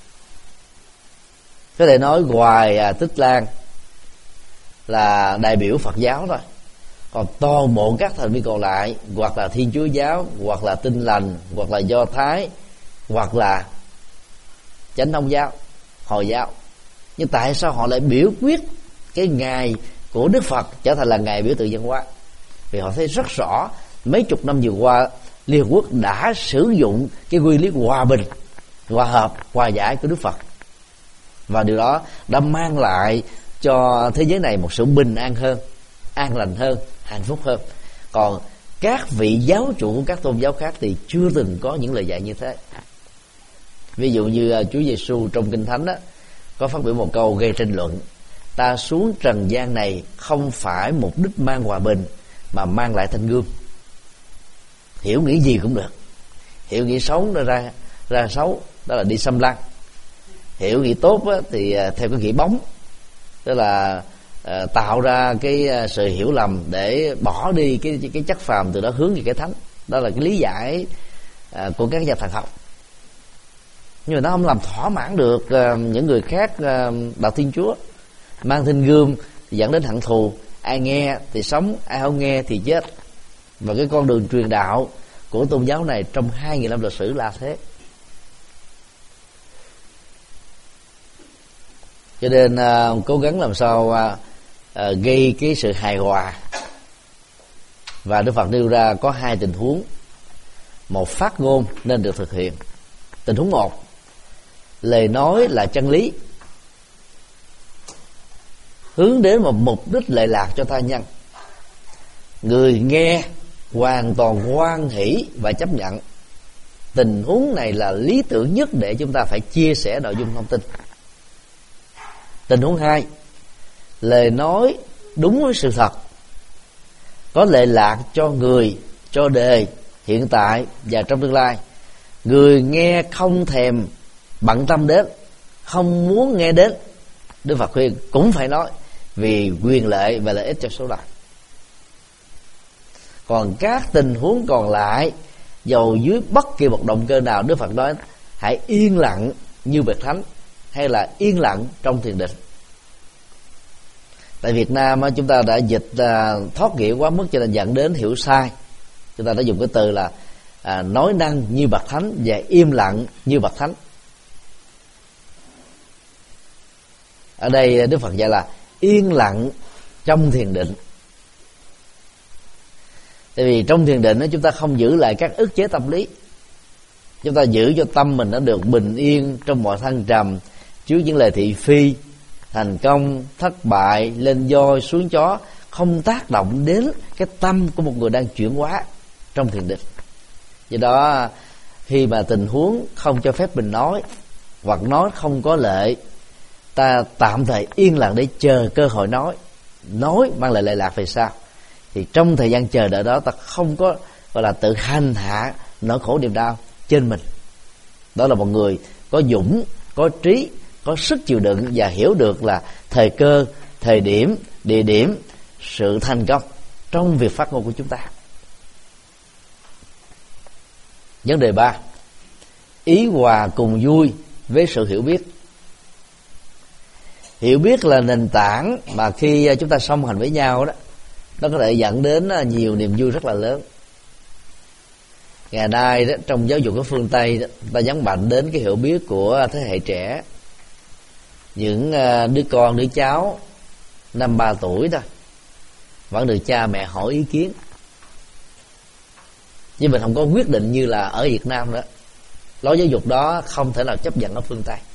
Có thể nói ngoài Tích Lan là đại biểu Phật giáo thôi, còn toàn bộ các thành viên còn lại hoặc là Thiên Chúa giáo, hoặc là Tin Lành, hoặc là Do Thái, hoặc là Chánh Thông giáo, Hồi giáo. Nhưng tại sao họ lại biểu quyết cái ngày của Đức Phật trở thành là ngày biểu tượng văn hóa? Vì họ thấy rất rõ mấy chục năm vừa qua Liên Hợp Quốc đã sử dụng cái nguyên lý hòa bình, hòa hợp, hòa giải của Đức Phật, và điều đó đã mang lại cho thế giới này một sự bình an hơn, an lành hơn, hạnh phúc hơn. Còn các vị giáo chủ của các tôn giáo khác thì chưa từng có những lời dạy như thế. Ví dụ như Chúa Giêsu trong Kinh Thánh đó, có phát biểu một câu gây tranh luận: ta xuống trần gian này không phải mục đích mang hòa bình mà mang lại thanh gươm. Hiểu nghĩ gì cũng được, hiểu nghĩ xấu nó ra xấu, đó là đi xâm lăng. hiểu nghĩa tốt á, thì theo cái nghĩa bóng, tức là tạo ra cái sự hiểu lầm để bỏ đi cái chất phàm, từ đó hướng về cái thánh. Đó là cái lý giải của các nhà thần học. Nhưng mà nó không làm thỏa mãn được những người khác đạo Thiên Chúa. Mang thanh gươm thì dẫn đến hận thù, ai nghe thì sống, ai không nghe thì chết. Và cái con đường truyền đạo của tôn giáo này trong 2.000 năm lịch sử là thế. Cho nên cố gắng làm sao gây cái sự hài hòa. Và Đức Phật nêu ra có 2 tình huống. Một, phát ngôn nên được thực hiện. Tình huống 1, lời nói là chân lý, hướng đến một mục đích lợi lạc cho tha nhân. Người nghe hoàn toàn hoan hỷ và chấp nhận. Tình huống này là lý tưởng nhất để chúng ta phải chia sẻ nội dung thông tin. Tình huống 2, lời nói đúng với sự thật, có lợi lạc cho người, cho đời hiện tại và trong tương lai. Người nghe không thèm bận tâm đến, không muốn nghe đến, Đức Phật khuyên cũng phải nói, vì quyền lợi và lợi ích cho số đông. Còn các tình huống còn lại, dầu dưới bất kỳ một động cơ nào, Đức Phật nói hãy yên lặng như bậc thánh, hay là yên lặng trong thiền định. Tại Việt Nam chúng ta đã dịch thoát nghĩa quá mức, cho nên dẫn đến hiểu sai. Chúng ta đã dùng cái từ là nói năng như bậc thánh và im lặng như bậc thánh. Ở đây Đức Phật dạy là yên lặng trong thiền định. Tại vì trong thiền định chúng ta không giữ lại các ức chế tâm lý, chúng ta giữ cho tâm mình nó được bình yên trong mọi thăng trầm, trước những lời thị phi, thành công, thất bại, lên voi xuống chó, không tác động đến cái tâm của một người đang chuyển hóa trong thiền định. Do đó khi mà tình huống không cho phép mình nói, hoặc nói không có lợi, ta tạm thời yên lặng để chờ cơ hội nói mang lại lợi lạc về sau. Thì trong thời gian chờ đợi đó, ta không có gọi là tự hành hạ nỗi khổ niềm đau trên mình. Đó là một người có dũng, có trí, có sức chịu đựng và hiểu được là thời cơ, thời điểm, địa điểm, sự thành công trong việc phát ngôn của chúng ta. Vấn đề 3, ý hòa cùng vui với sự hiểu biết. Hiểu biết là nền tảng mà khi chúng ta song hành với nhau đó, nó có thể dẫn đến nhiều niềm vui rất là lớn. Ngày nay đó, trong giáo dục của phương Tây đó, ta nhấn mạnh đến cái hiểu biết của thế hệ trẻ. Những đứa con, đứa cháu 5-3 tuổi thôi vẫn được cha mẹ hỏi ý kiến, nhưng mình không có quyết định như là ở Việt Nam nữa. Lối giáo dục đó không thể nào chấp nhận ở phương Tây.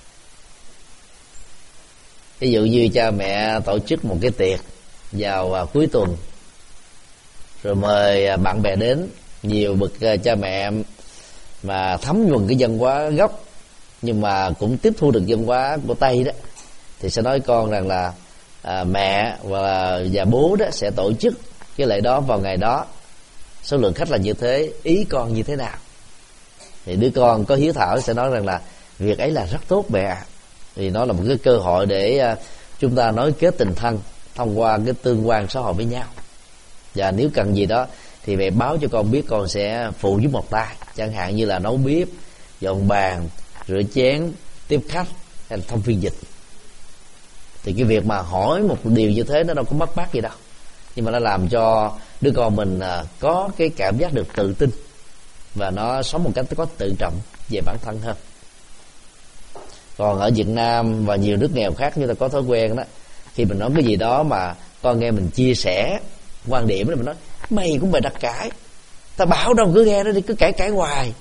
Ví dụ như cha mẹ tổ chức một cái tiệc vào cuối tuần, rồi mời bạn bè đến. Nhiều bậc cha mẹ mà thấm nhuần cái văn hóa gốc, nhưng mà cũng tiếp thu được văn hóa của Tây đó, thì sẽ nói con rằng là mẹ và bố đó sẽ tổ chức cái lễ đó vào ngày đó, số lượng khách là như thế, ý con như thế nào. Thì đứa con có hiếu thảo sẽ nói rằng là việc ấy là rất tốt mẹ, vì nó là một cái cơ hội để chúng ta nối kết tình thân thông qua cái tương quan xã hội với nhau. Và nếu cần gì đó thì mẹ báo cho con biết, con sẽ phụ giúp một tay, chẳng hạn như là nấu bếp, dọn bàn, rửa chén, tiếp khách hay là thông phiên dịch. Thì cái việc mà hỏi một điều như thế nó đâu có mất mát gì đâu, nhưng mà nó làm cho đứa con mình có cái cảm giác được tự tin, và nó sống một cách có tự trọng về bản thân hơn. Còn ở Việt Nam và nhiều nước nghèo khác, chúng ta có thói quen đó, khi mình nói cái gì đó mà con nghe mình chia sẻ quan điểm thì mình nói mày cũng bày đặt cãi, ta bảo đâu cứ nghe nó đi, cứ cãi hoài.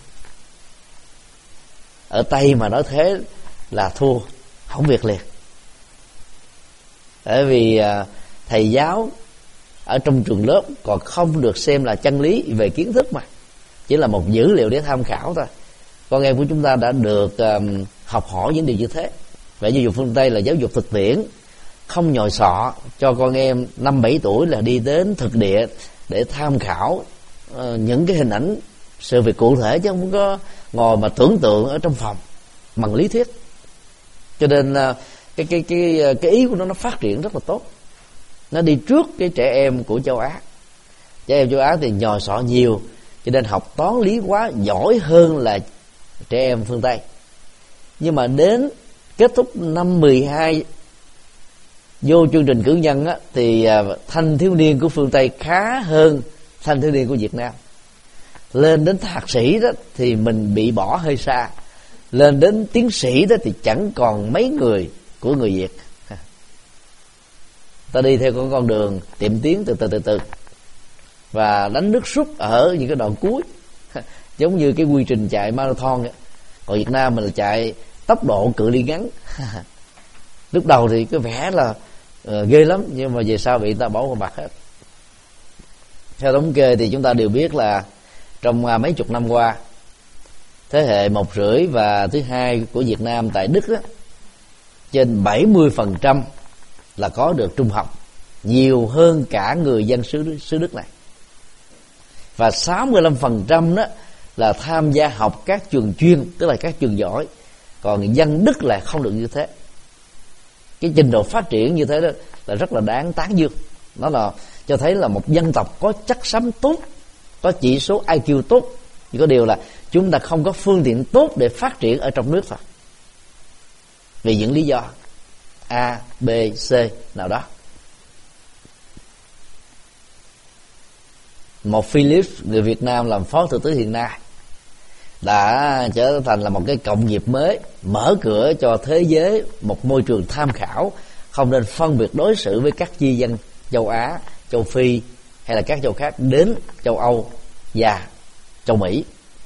Ở Tây mà nói thế là thua, không việc liền. Bởi vì thầy giáo ở trong trường lớp còn không được xem là chân lý về kiến thức, mà chỉ là một dữ liệu để tham khảo thôi. Con em của chúng ta đã được học hỏi những điều như thế. Vậy giáo dục phương Tây là giáo dục thực tiễn, không nhồi sọ cho con em 5-7 tuổi là đi đến thực địa để tham khảo những cái hình ảnh sự việc cụ thể, chứ không có ngồi mà tưởng tượng ở trong phòng bằng lý thuyết. Cho nên cái ý của nó phát triển rất là tốt. Nó đi trước cái trẻ em của châu Á. Trẻ em châu Á thì nhồi sọ nhiều, cho nên học toán lý hóa giỏi hơn là trẻ em phương Tây. Nhưng mà đến kết thúc năm 12 vô chương trình cử nhân á, thì thanh thiếu niên của phương Tây khá hơn thanh thiếu niên của Việt Nam. Lên đến thạc sĩ đó thì mình bị bỏ hơi xa, lên đến tiến sĩ đó thì chẳng còn mấy người của người Việt. Ta đi theo con đường tiệm tiến từ từ và đánh nước rút ở những cái đoạn cuối, giống như cái quy trình chạy marathon ấy. Còn Việt Nam mình là chạy tốc độ cự ly ngắn. Lúc đầu thì cái vẻ là ghê lắm, nhưng mà về sau bị ta bỏ qua mặt hết. Theo thống kê thì chúng ta đều biết là trong mấy chục năm qua, thế hệ 1,5 và thứ hai của Việt Nam tại Đức đó, trên 70% là có được trung học, nhiều hơn cả người dân xứ Đức này. Và 65% đó là tham gia học các trường chuyên, tức là các trường giỏi. Còn dân Đức là không được như thế. Cái trình độ phát triển như thế đó là rất là đáng tán dương. Nó là cho thấy là một dân tộc có chất xám tốt, có chỉ số IQ tốt. Nhưng có điều là chúng ta không có phương tiện tốt để phát triển ở trong nước thôi, vì những lý do A, B, C nào đó. Một Philip, người Việt Nam làm phó thủ tướng hiện nay, đã trở thành là một cái cộng nghiệp mới, mở cửa cho thế giới một môi trường tham khảo, không nên phân biệt đối xử với các di dân châu Á, châu Phi hay là các châu khác đến châu Âu và châu Mỹ.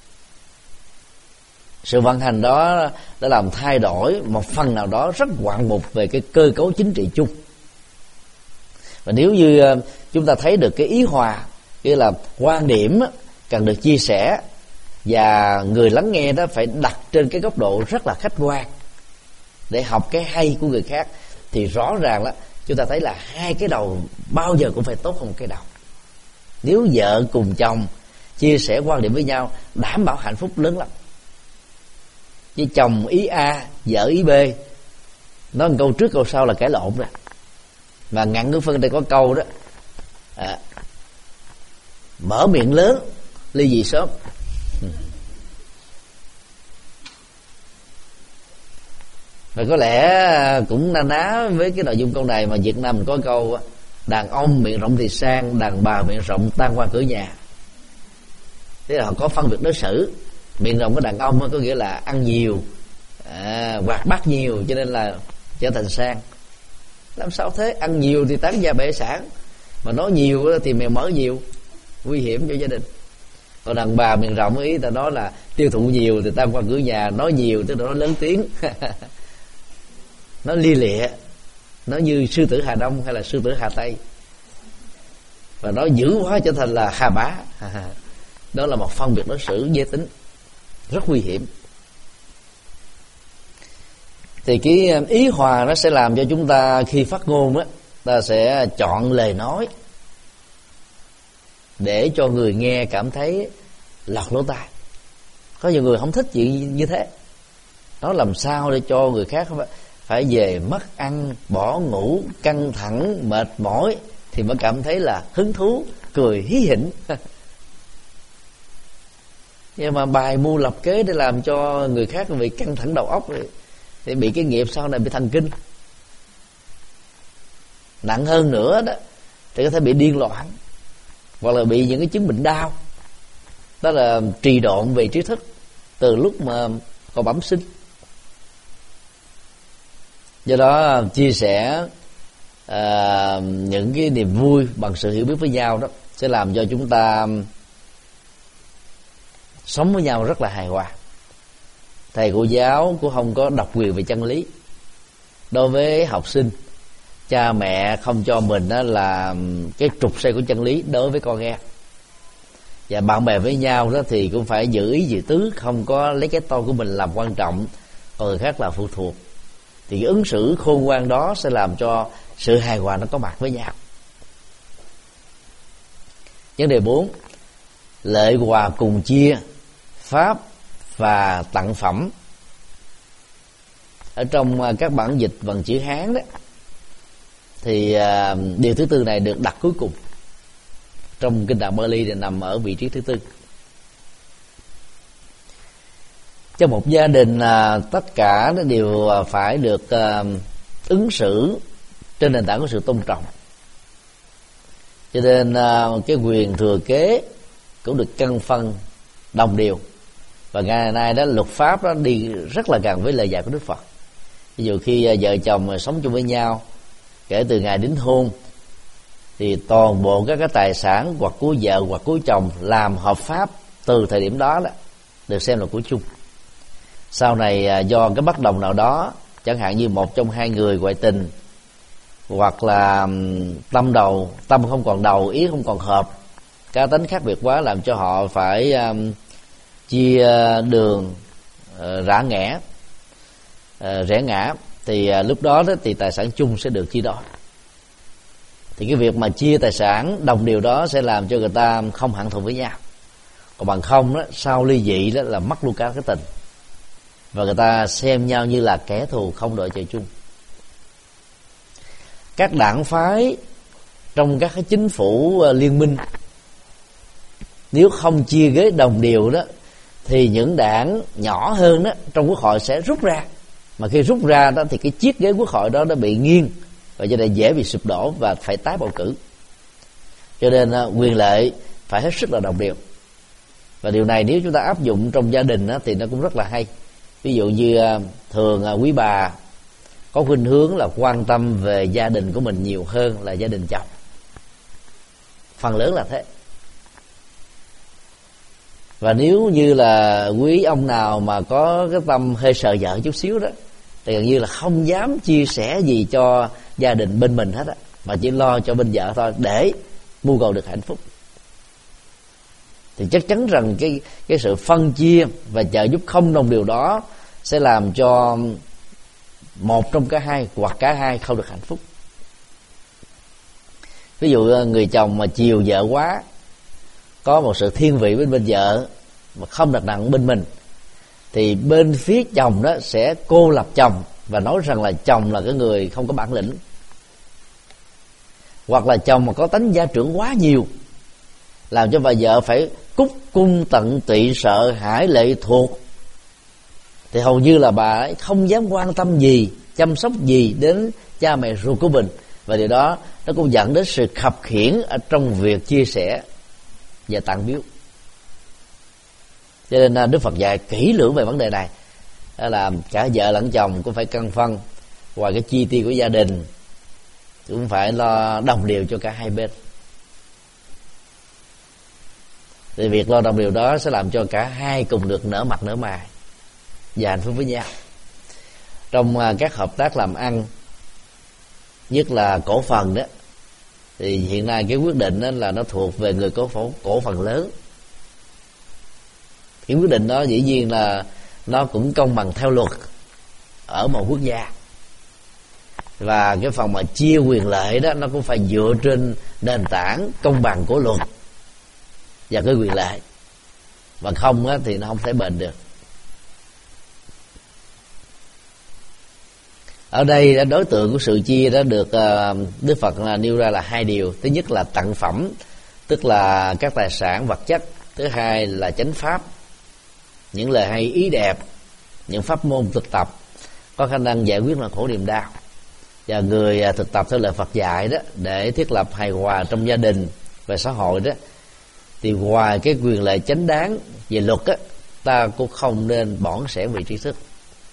Sự vận hành đó đã làm thay đổi một phần nào đó rất ngoạn mục về cái cơ cấu chính trị chung. Và nếu như chúng ta thấy được cái ý hòa, nghĩa là quan điểm cần được chia sẻ và người lắng nghe đó phải đặt trên cái góc độ rất là khách quan để học cái hay của người khác, thì rõ ràng đó chúng ta thấy là hai cái đầu bao giờ cũng phải tốt hơn một cái đầu. Nếu vợ cùng chồng chia sẻ quan điểm với nhau, đảm bảo hạnh phúc lớn lắm. Chứ chồng ý A, vợ ý B, nói một câu trước câu sau là cãi lộn rồi. Mà Ngạn Ngữ Phân đây có câu đó, mở miệng lớn ly dị sớm. Và có lẽ cũng na ná với cái nội dung câu này mà Việt Nam có câu đàn ông miệng rộng thì sang, đàn bà miệng rộng tan qua cửa nhà. Thế là họ có phân biệt đối xử. Miệng rộng của đàn ông có nghĩa là ăn nhiều, hoạt bát nhiều, cho nên là trở thành sang. Làm sao thế? Ăn nhiều thì tán gia bệ sản, mà nói nhiều thì mèo mỡ nhiều, nguy hiểm cho gia đình. Còn đàn bà miệng rộng ý ta nói là tiêu thụ nhiều thì tan qua cửa nhà, nói nhiều tức là nói lớn tiếng. Nó lia lịa, nó như sư tử Hà Đông hay là sư tử Hà Tây, và nó dữ quá trở thành là Hà Bá. Đó là một phân biệt đối xử giới tính rất nguy hiểm. Thì cái ý hòa nó sẽ làm cho chúng ta khi phát ngôn á, ta sẽ chọn lời nói để cho người nghe cảm thấy lọt lỗ tai. Có nhiều người không thích chuyện như thế. Nó làm sao để cho người khác phải về mất ăn, bỏ ngủ, căng thẳng, mệt mỏi thì mới cảm thấy là hứng thú, cười hí hỉnh. Nhưng mà bài mưu lập kế để làm cho người khác bị căng thẳng đầu óc thì bị cái nghiệp sau này bị thần kinh. Nặng hơn nữa đó thì có thể bị điên loạn, hoặc là bị những cái chứng bệnh đau. Đó là trì độn về trí thức từ lúc mà còn bẩm sinh. Do đó chia sẻ những cái niềm vui bằng sự hiểu biết với nhau đó sẽ làm cho chúng ta sống với nhau rất là hài hòa. Thầy cô giáo cũng không có độc quyền về chân lý. Đối với học sinh, cha mẹ không cho mình đó là cái trục xe của chân lý đối với con em. Và bạn bè với nhau đó thì cũng phải giữ ý giữ tứ, không có lấy cái tôi của mình làm quan trọng, còn người khác là phụ thuộc. Thì cái ứng xử khôn ngoan đó sẽ làm cho sự hài hòa nó có mặt với nhau. Vấn đề 4, lợi hòa cùng chia, pháp và tặng phẩm. ở trong các bản dịch bằng chữ Hán đó, thì điều thứ tư này được đặt cuối cùng trong kinh tạng Bali, thì nằm ở vị trí thứ tư. Trong một gia đình, tất cả đều phải được ứng xử trên nền tảng của sự tôn trọng, cho nên cái quyền thừa kế cũng được căn phân đồng đều. Và ngày nay đó, luật pháp đó đi rất là gần với lời dạy của Đức Phật. Ví dụ khi vợ chồng sống chung với nhau, kể từ ngày đính hôn, thì toàn bộ các cái tài sản hoặc của vợ hoặc của chồng làm hợp pháp từ thời điểm đó được xem là của chung. Sau này do cái bất đồng nào đó, chẳng hạn như một trong hai người ngoại tình, hoặc là tâm không còn đầu, ý không còn hợp, cá tính khác biệt quá, làm cho họ phải chia đường, rẽ ngã, thì lúc đó thì tài sản chung sẽ được chia đôi. Thì cái việc mà chia tài sản đồng đều đó sẽ làm cho người ta không hận thù với nhau. Còn bằng không đó, sau ly dị đó là mất luôn cả cái tình, và người ta xem nhau như là kẻ thù không đội trời chung. Các đảng phái trong các cái chính phủ liên minh, nếu không chia ghế đồng đều đó, thì những đảng nhỏ hơn đó trong quốc hội sẽ rút ra. Mà khi rút ra đó thì cái chiếc ghế quốc hội đó nó bị nghiêng, và cho nên dễ bị sụp đổ và phải tái bầu cử. Cho nên quyền lợi phải hết sức là đồng đều. Và điều này nếu chúng ta áp dụng trong gia đình đó, thì nó cũng rất là hay. Ví dụ như thường quý bà có khuynh hướng là quan tâm về gia đình của mình nhiều hơn là gia đình chồng, phần lớn là thế. Và nếu như là quý ông nào mà có cái tâm hơi sợ vợ chút xíu đó, thì gần như là không dám chia sẻ gì cho gia đình bên mình hết á, mà chỉ lo cho bên vợ thôi để mưu cầu được hạnh phúc. Thì chắc chắn rằng cái sự phân chia và trợ giúp không đồng điều đó sẽ làm cho một trong cả hai hoặc cả hai không được hạnh phúc. Ví dụ người chồng mà chiều vợ quá, có một sự thiên vị bên vợ mà không đặt nặng bên mình, thì bên phía chồng đó sẽ cô lập chồng và nói rằng là chồng là cái người không có bản lĩnh. Hoặc là chồng mà có tánh gia trưởng quá nhiều, làm cho bà vợ phải cúc cung tận tụy, sợ hãi lệ thuộc, thì hầu như là bà ấy không dám quan tâm gì, chăm sóc gì đến cha mẹ ruột của mình. Và điều đó nó cũng dẫn đến sự khập khiễng ở trong việc chia sẻ và tặng biếu. Cho nên Đức Phật dạy kỹ lưỡng về vấn đề này, đó là cả vợ lẫn chồng cũng phải căn phân, ngoài cái chi tiêu của gia đình cũng phải lo đồng đều cho cả hai bên. Thì việc lo đồng đều đó sẽ làm cho cả hai cùng được nở mặt nở mày và hạnh phúc với nhau. Trong các hợp tác làm ăn, nhất là cổ phần đó, thì hiện nay cái quyết định đó là nó thuộc về người có cổ phần lớn. Cái quyết định đó dĩ nhiên là nó cũng công bằng theo luật ở một quốc gia, và cái phần mà chia quyền lợi đó nó cũng phải dựa trên nền tảng công bằng của luật và cái quyền lợi, và không á, thì nó không thể bền được. Ở đây đối tượng của sự chia đó được Đức Phật nêu ra là hai điều. Thứ nhất là tặng phẩm, tức là các tài sản vật chất. Thứ hai là chánh pháp, những lời hay ý đẹp, những pháp môn thực tập có khả năng giải quyết nỗi khổ niềm đau. Và người thực tập theo lời Phật dạy đó, để thiết lập hài hòa trong gia đình và xã hội đó, thì ngoài cái quyền lợi chánh đáng về luật á, ta cũng không nên bỏng sẻn về tri thức.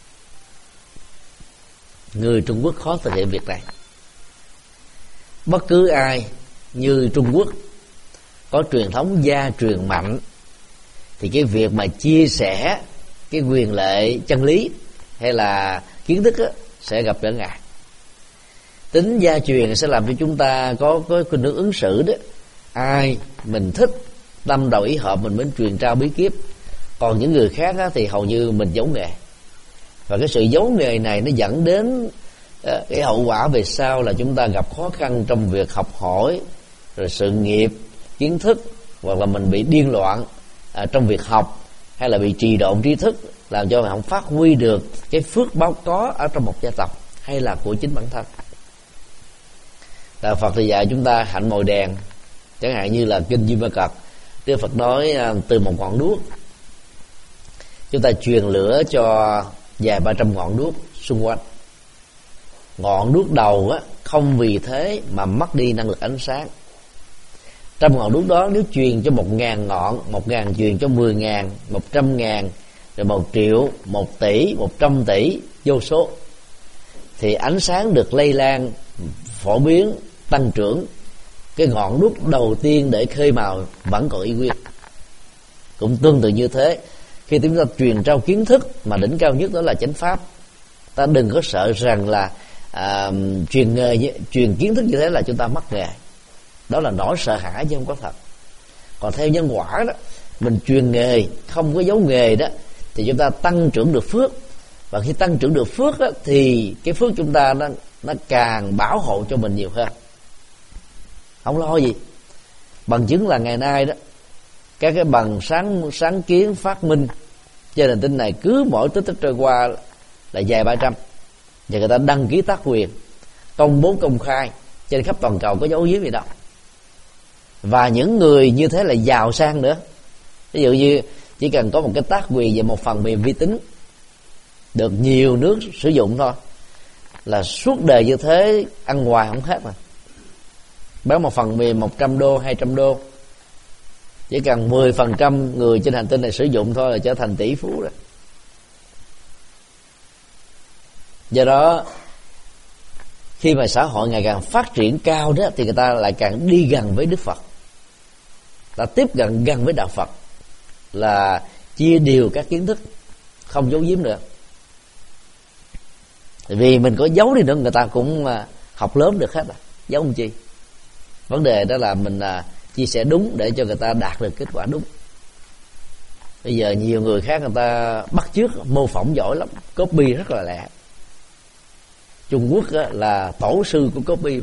Người Trung Quốc khó thực hiện việc này. Bất cứ ai như Trung Quốc có truyền thống gia truyền mạnh, thì cái việc mà chia sẻ cái quyền lợi chân lý hay là kiến thức á, sẽ gặp trở ngại. Tính gia truyền sẽ làm cho chúng ta có khuynh hướng ứng xử đó. Ai mình thích, tâm đầu ý hợp, mình mới truyền trao bí kíp. Còn những người khác á, thì hầu như mình giấu nghề. Và cái sự giấu nghề này nó dẫn đến cái hậu quả về sau là chúng ta gặp khó khăn trong việc học hỏi, rồi sự nghiệp, kiến thức, hoặc là mình bị điên loạn trong việc học, hay là bị trì độn trí thức, làm cho mình không phát huy được cái phước báo có ở trong một gia tộc hay là của chính bản thân. Đạo Phật thì dạy chúng ta hạnh mồi đèn, chẳng hạn như là kinh Di Ma Cật, Đức Phật nói từ một ngọn đuốc chúng ta truyền lửa cho vài 300 ngọn đuốc xung quanh. Ngọn đuốc đầu không vì thế mà mất đi năng lực ánh sáng. Trăm ngọn đuốc đó nếu truyền cho 1.000 ngọn, 1.000 truyền cho 10.000, 100.000, rồi 1 triệu, 1 tỷ, 100 tỷ, vô số, thì ánh sáng được lây lan, phổ biến, tăng trưởng. Cái ngọn đuốc đầu tiên để khơi mào vẫn còn y nguyên. Cũng tương tự như thế, khi chúng ta truyền trao kiến thức mà đỉnh cao nhất đó là chánh pháp, ta đừng có sợ rằng là truyền kiến thức như thế là chúng ta mất nghề. Đó là nỗi sợ hãi chứ không có thật. Còn theo nhân quả đó, mình truyền nghề không có dấu nghề đó, thì chúng ta tăng trưởng được phước. Và khi tăng trưởng được phước đó, thì cái phước chúng ta nó càng bảo hộ cho mình nhiều hơn, không lo gì. Bằng chứng là ngày nay đó, các cái bằng sáng kiến phát minh trên hành tinh này cứ mỗi tích trôi qua là vài 300, và người ta đăng ký tác quyền, công bố công khai trên khắp toàn cầu, có dấu giếm gì đâu. Và những người như thế là giàu sang nữa. Ví dụ như chỉ cần có một cái tác quyền về một phần mềm vi tính được nhiều nước sử dụng thôi, là suốt đời như thế ăn hoài không hết mà. Bán một phần mềm 100 đô, 200 đô, chỉ cần 10% người trên hành tinh này sử dụng thôi là trở thành tỷ phú rồi. Do đó khi mà xã hội ngày càng phát triển cao đó, thì người ta lại càng đi gần với Đức Phật, ta tiếp cận gần với đạo Phật, là chia đều các kiến thức, không giấu giếm nữa. Vì mình có giấu đi nữa người ta cũng học lớn được hết rồi, giấu làm chi. Vấn đề đó là mình chia sẻ đúng để cho người ta đạt được kết quả đúng. Bây giờ nhiều người khác người ta bắt chước mô phỏng giỏi lắm, copy rất là lẹ. Trung Quốc là tổ sư của copy.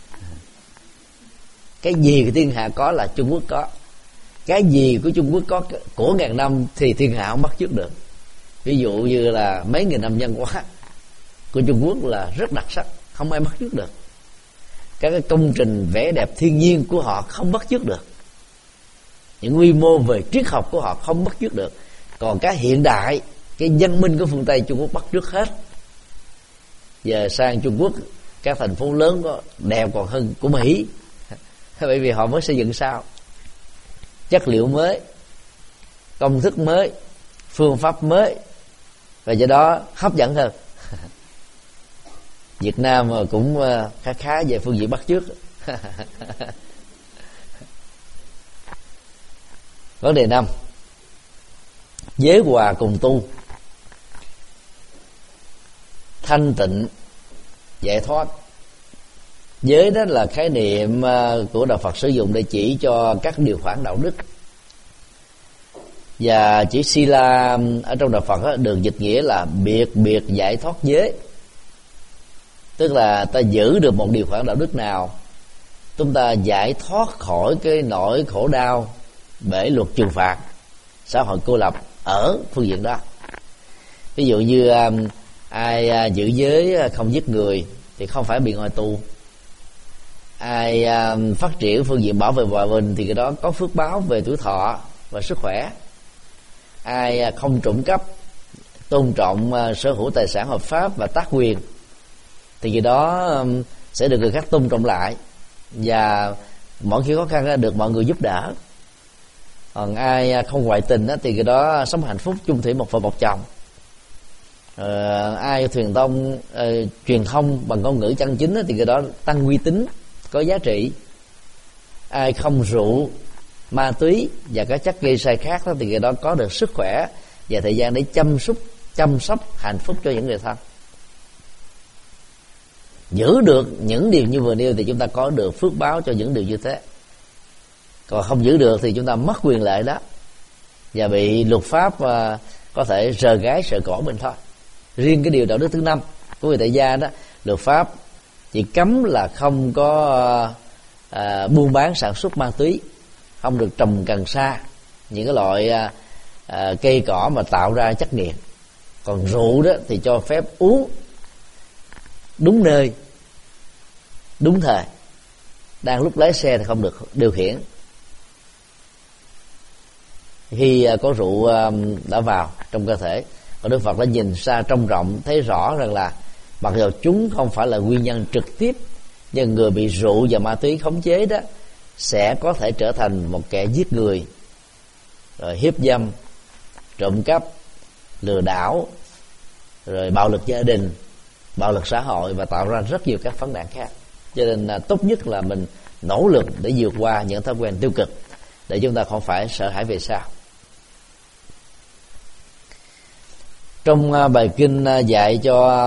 Cái gì thiên hạ có là Trung Quốc có. Cái gì của Trung Quốc có của ngàn năm thì thiên hạ không bắt chước được. Ví dụ như là mấy nghìn năm văn hóa của Trung Quốc là rất đặc sắc, không ai bắt chước được. Các cái công trình vẽ đẹp thiên nhiên của họ không bắt chước được. Những quy mô về triết học của họ không bắt chước được. Còn cái hiện đại, cái văn minh của phương Tây Trung Quốc bắt chước hết. Giờ sang Trung Quốc, các thành phố lớn có đẹp còn hơn của Mỹ, bởi vì họ mới xây dựng sao, chất liệu mới, công thức mới, phương pháp mới, và do đó hấp dẫn hơn. Việt Nam cũng khá về phương diện bắt chước. Vấn đề 5, giới hòa cùng tu, thanh tịnh, giải thoát. Giới đó là khái niệm của Đạo Phật sử dụng để chỉ cho các điều khoản đạo đức. Và chữ Sila ở trong Đạo Phật được dịch nghĩa là biệt giải thoát giới. Tức là ta giữ được một điều khoản đạo đức nào, chúng ta giải thoát khỏi cái nỗi khổ đau bể luật trừng phạt xã hội cô lập ở phương diện đó. Ví dụ như ai giữ giới không giết người thì không phải bị ngồi tù. Ai phát triển phương diện bảo vệ hòa bình thì cái đó có phước báo về tuổi thọ và sức khỏe. Ai không trộm cắp, tôn trọng sở hữu tài sản hợp pháp và tác quyền thì cái đó sẽ được người khác tôn trọng lại, và mỗi khi khó khăn được mọi người giúp đỡ. Còn ai không ngoại tình thì cái đó sống hạnh phúc chung thủy một vợ một chồng. Ai truyền thông bằng ngôn ngữ chân chính thì cái đó tăng uy tín, có giá trị. Ai không rượu, ma túy và các chất gây sai khác thì cái đó có được sức khỏe và thời gian để chăm sóc hạnh phúc cho những người thân. Giữ được những điều như vừa nêu thì chúng ta có được phước báo cho những điều như thế. Còn không giữ được thì chúng ta mất quyền lợi đó, và bị luật pháp có thể rờ gái sợ cổ mình thôi. Riêng cái điều đạo đức thứ 5 của người tại gia đó, luật pháp chỉ cấm là không có buôn bán sản xuất ma túy, không được trồng cần sa, những cái loại cây cỏ mà tạo ra chất nghiện. Còn rượu đó thì cho phép uống đúng nơi, đúng thời. Đang lúc lái xe thì không được điều khiển. Khi có rượu đã vào trong cơ thể, và Đức Phật đã nhìn xa trông rộng, thấy rõ rằng là mặc dù chúng không phải là nguyên nhân trực tiếp, nhưng người bị rượu và ma túy khống chế đó sẽ có thể trở thành một kẻ giết người, rồi hiếp dâm, trộm cắp, lừa đảo, rồi bạo lực gia đình, bạo lực xã hội, và tạo ra rất nhiều các vấn nạn khác. Cho nên là tốt nhất là mình nỗ lực để vượt qua những thói quen tiêu cực, để chúng ta không phải sợ hãi về sau. Trong bài kinh dạy cho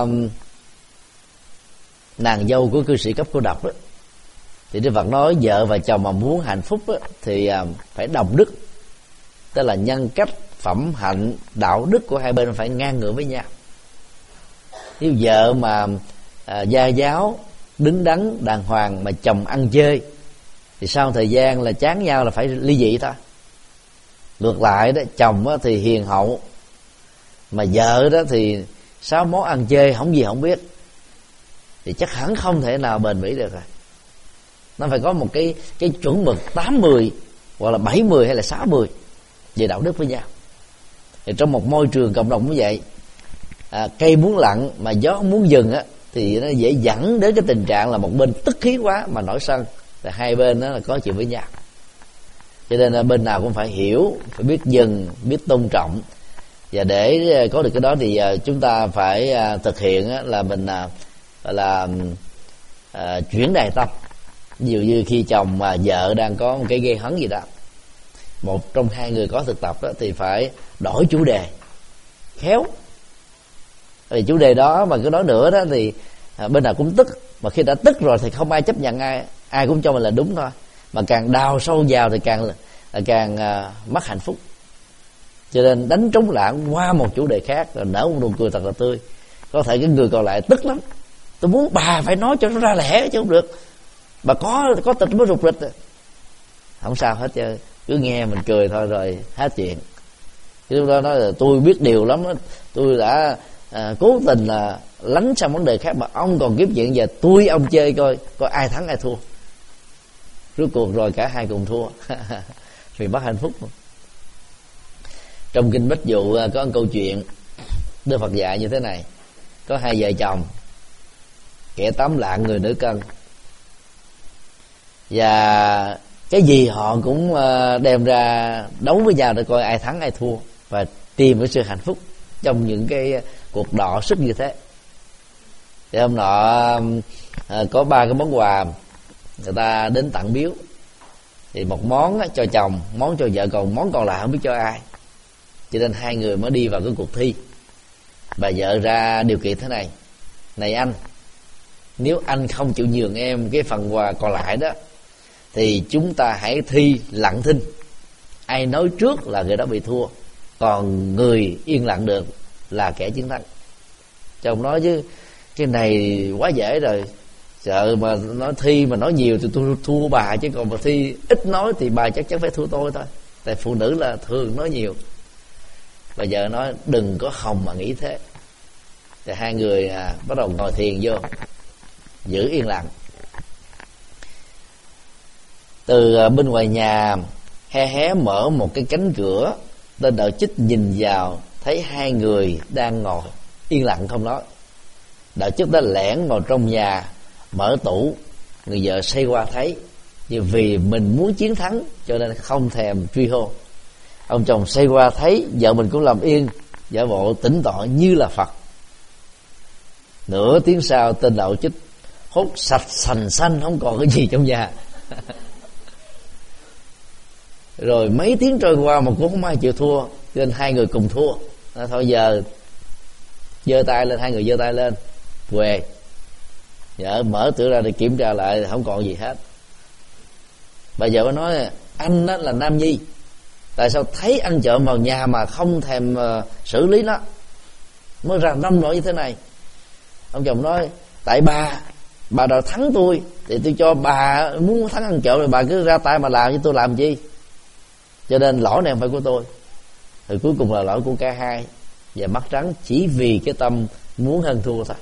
nàng dâu của cư sĩ cấp cô độc đó, thì Đức Phật nói vợ và chồng mà muốn hạnh phúc đó, thì phải đồng đức, tức là nhân cách, phẩm hạnh, đạo đức của hai bên phải ngang ngửa với nhau. Nếu vợ mà gia giáo, đứng đắn, đàng hoàng, mà chồng ăn chơi, thì sau thời gian là chán nhau là phải ly dị thôi. Ngược lại đó, chồng đó thì hiền hậu, mà vợ đó thì 6 món ăn chơi không gì không biết, thì chắc hẳn không thể nào bền bỉ được rồi. Nó phải có một cái chuẩn mực 80 hoặc là 70 hay là 60 về đạo đức với nhau. Thì trong một môi trường cộng đồng như vậy, cây muốn lặng mà gió không muốn dừng á, thì nó dễ dẫn đến cái tình trạng là một bên tức khí quá mà nổi sân, thì hai bên đó là có chuyện với nhau. Cho nên là bên nào cũng phải hiểu, phải biết dừng, biết tôn trọng. Và để có được cái đó thì chúng ta phải thực hiện là mình gọi là chuyển đề tâm. Ví dụ như khi chồng mà vợ đang có một cái gây hấn gì đó, một trong hai người có thực tập đó, thì phải đổi chủ đề khéo. Vì chủ đề đó mà cứ nói nữa đó thì bên nào cũng tức, mà khi đã tức rồi thì không ai chấp nhận ai cũng cho mình là đúng thôi, mà càng đào sâu vào thì càng mất hạnh phúc. Cho nên đánh trống lảng qua một chủ đề khác, rồi nở một nụ cười thật là tươi. Có thể cái người còn lại tức lắm, tôi muốn bà phải nói cho nó ra lẽ chứ không được, bà có tịch mới rụt rịch. Không sao hết chứ, cứ nghe mình cười thôi rồi hết chuyện. Chứ lúc đó nói là tôi biết điều lắm đó, tôi đã cố tình là lánh sang vấn đề khác, mà ông còn kiếm chuyện về tôi ông chơi coi ai thắng ai thua. Rốt cuộc rồi cả hai cùng thua vì mất hạnh phúc. Trong kinh Bách Dụ có một câu chuyện Đức Phật dạy như thế này: có hai vợ chồng, kẻ tám lạng người nửa cân, và cái gì họ cũng đem ra đấu với nhau để coi ai thắng ai thua, và tìm cái sự hạnh phúc trong những cái cuộc đọ sức như thế. Thì hôm nọ có 3 cái món quà người ta đến tặng biếu, thì một món cho chồng, món cho vợ, còn món còn lại không biết cho ai. Cho nên hai người mới đi vào cái cuộc thi. Bà vợ ra điều kiện thế này: này anh, nếu anh không chịu nhường em cái phần quà còn lại đó, thì chúng ta hãy thi lặng thinh, ai nói trước là người đó bị thua, còn người yên lặng được là kẻ chiến thắng. Chồng nói chứ cái này quá dễ rồi, sợ mà nói thi mà nói nhiều thì tôi thua bà, chứ còn mà thi ít nói thì bà chắc chắn phải thua tôi thôi, tại phụ nữ là thường nói nhiều. Bà vợ nói đừng có hòng mà nghĩ thế. Thì hai người bắt đầu ngồi thiền vô, giữ yên lặng. Từ bên ngoài nhà hé mở một cái cánh cửa, tên Đạo Chích nhìn vào thấy hai người đang ngồi yên lặng không nói. Đạo Chích đã lẻn vào trong nhà, mở tủ. Người vợ xoay qua thấy, nhưng vì mình muốn chiến thắng cho nên không thèm truy hô. Ông chồng xoay qua thấy vợ mình cũng làm yên, giả bộ tĩnh tọa như là Phật. Nửa tiếng sau, tên Đạo Chích hốt sạch sành xanh, không còn cái gì trong nhà. Rồi mấy tiếng trôi qua mà cũng không ai chịu thua, cho nên hai người cùng thua. Thôi giờ giơ tay lên, hai người giơ tay lên về. Vợ mở cửa ra để kiểm tra lại, không còn gì hết. Bà vợ nói anh đó là nam nhi, tại sao thấy anh trộm vào nhà mà không thèm xử lý nó, mới ra nông nổi như thế này. Ông chồng nói tại bà đã thắng tôi, thì tôi cho bà muốn thắng ăn trộm rồi bà cứ ra tay mà làm, chứ tôi làm chi, cho nên lỗi này không phải của tôi. Rồi cuối cùng là lỗi của cả hai, và mắt trắng chỉ vì cái tâm muốn hơn thua thôi.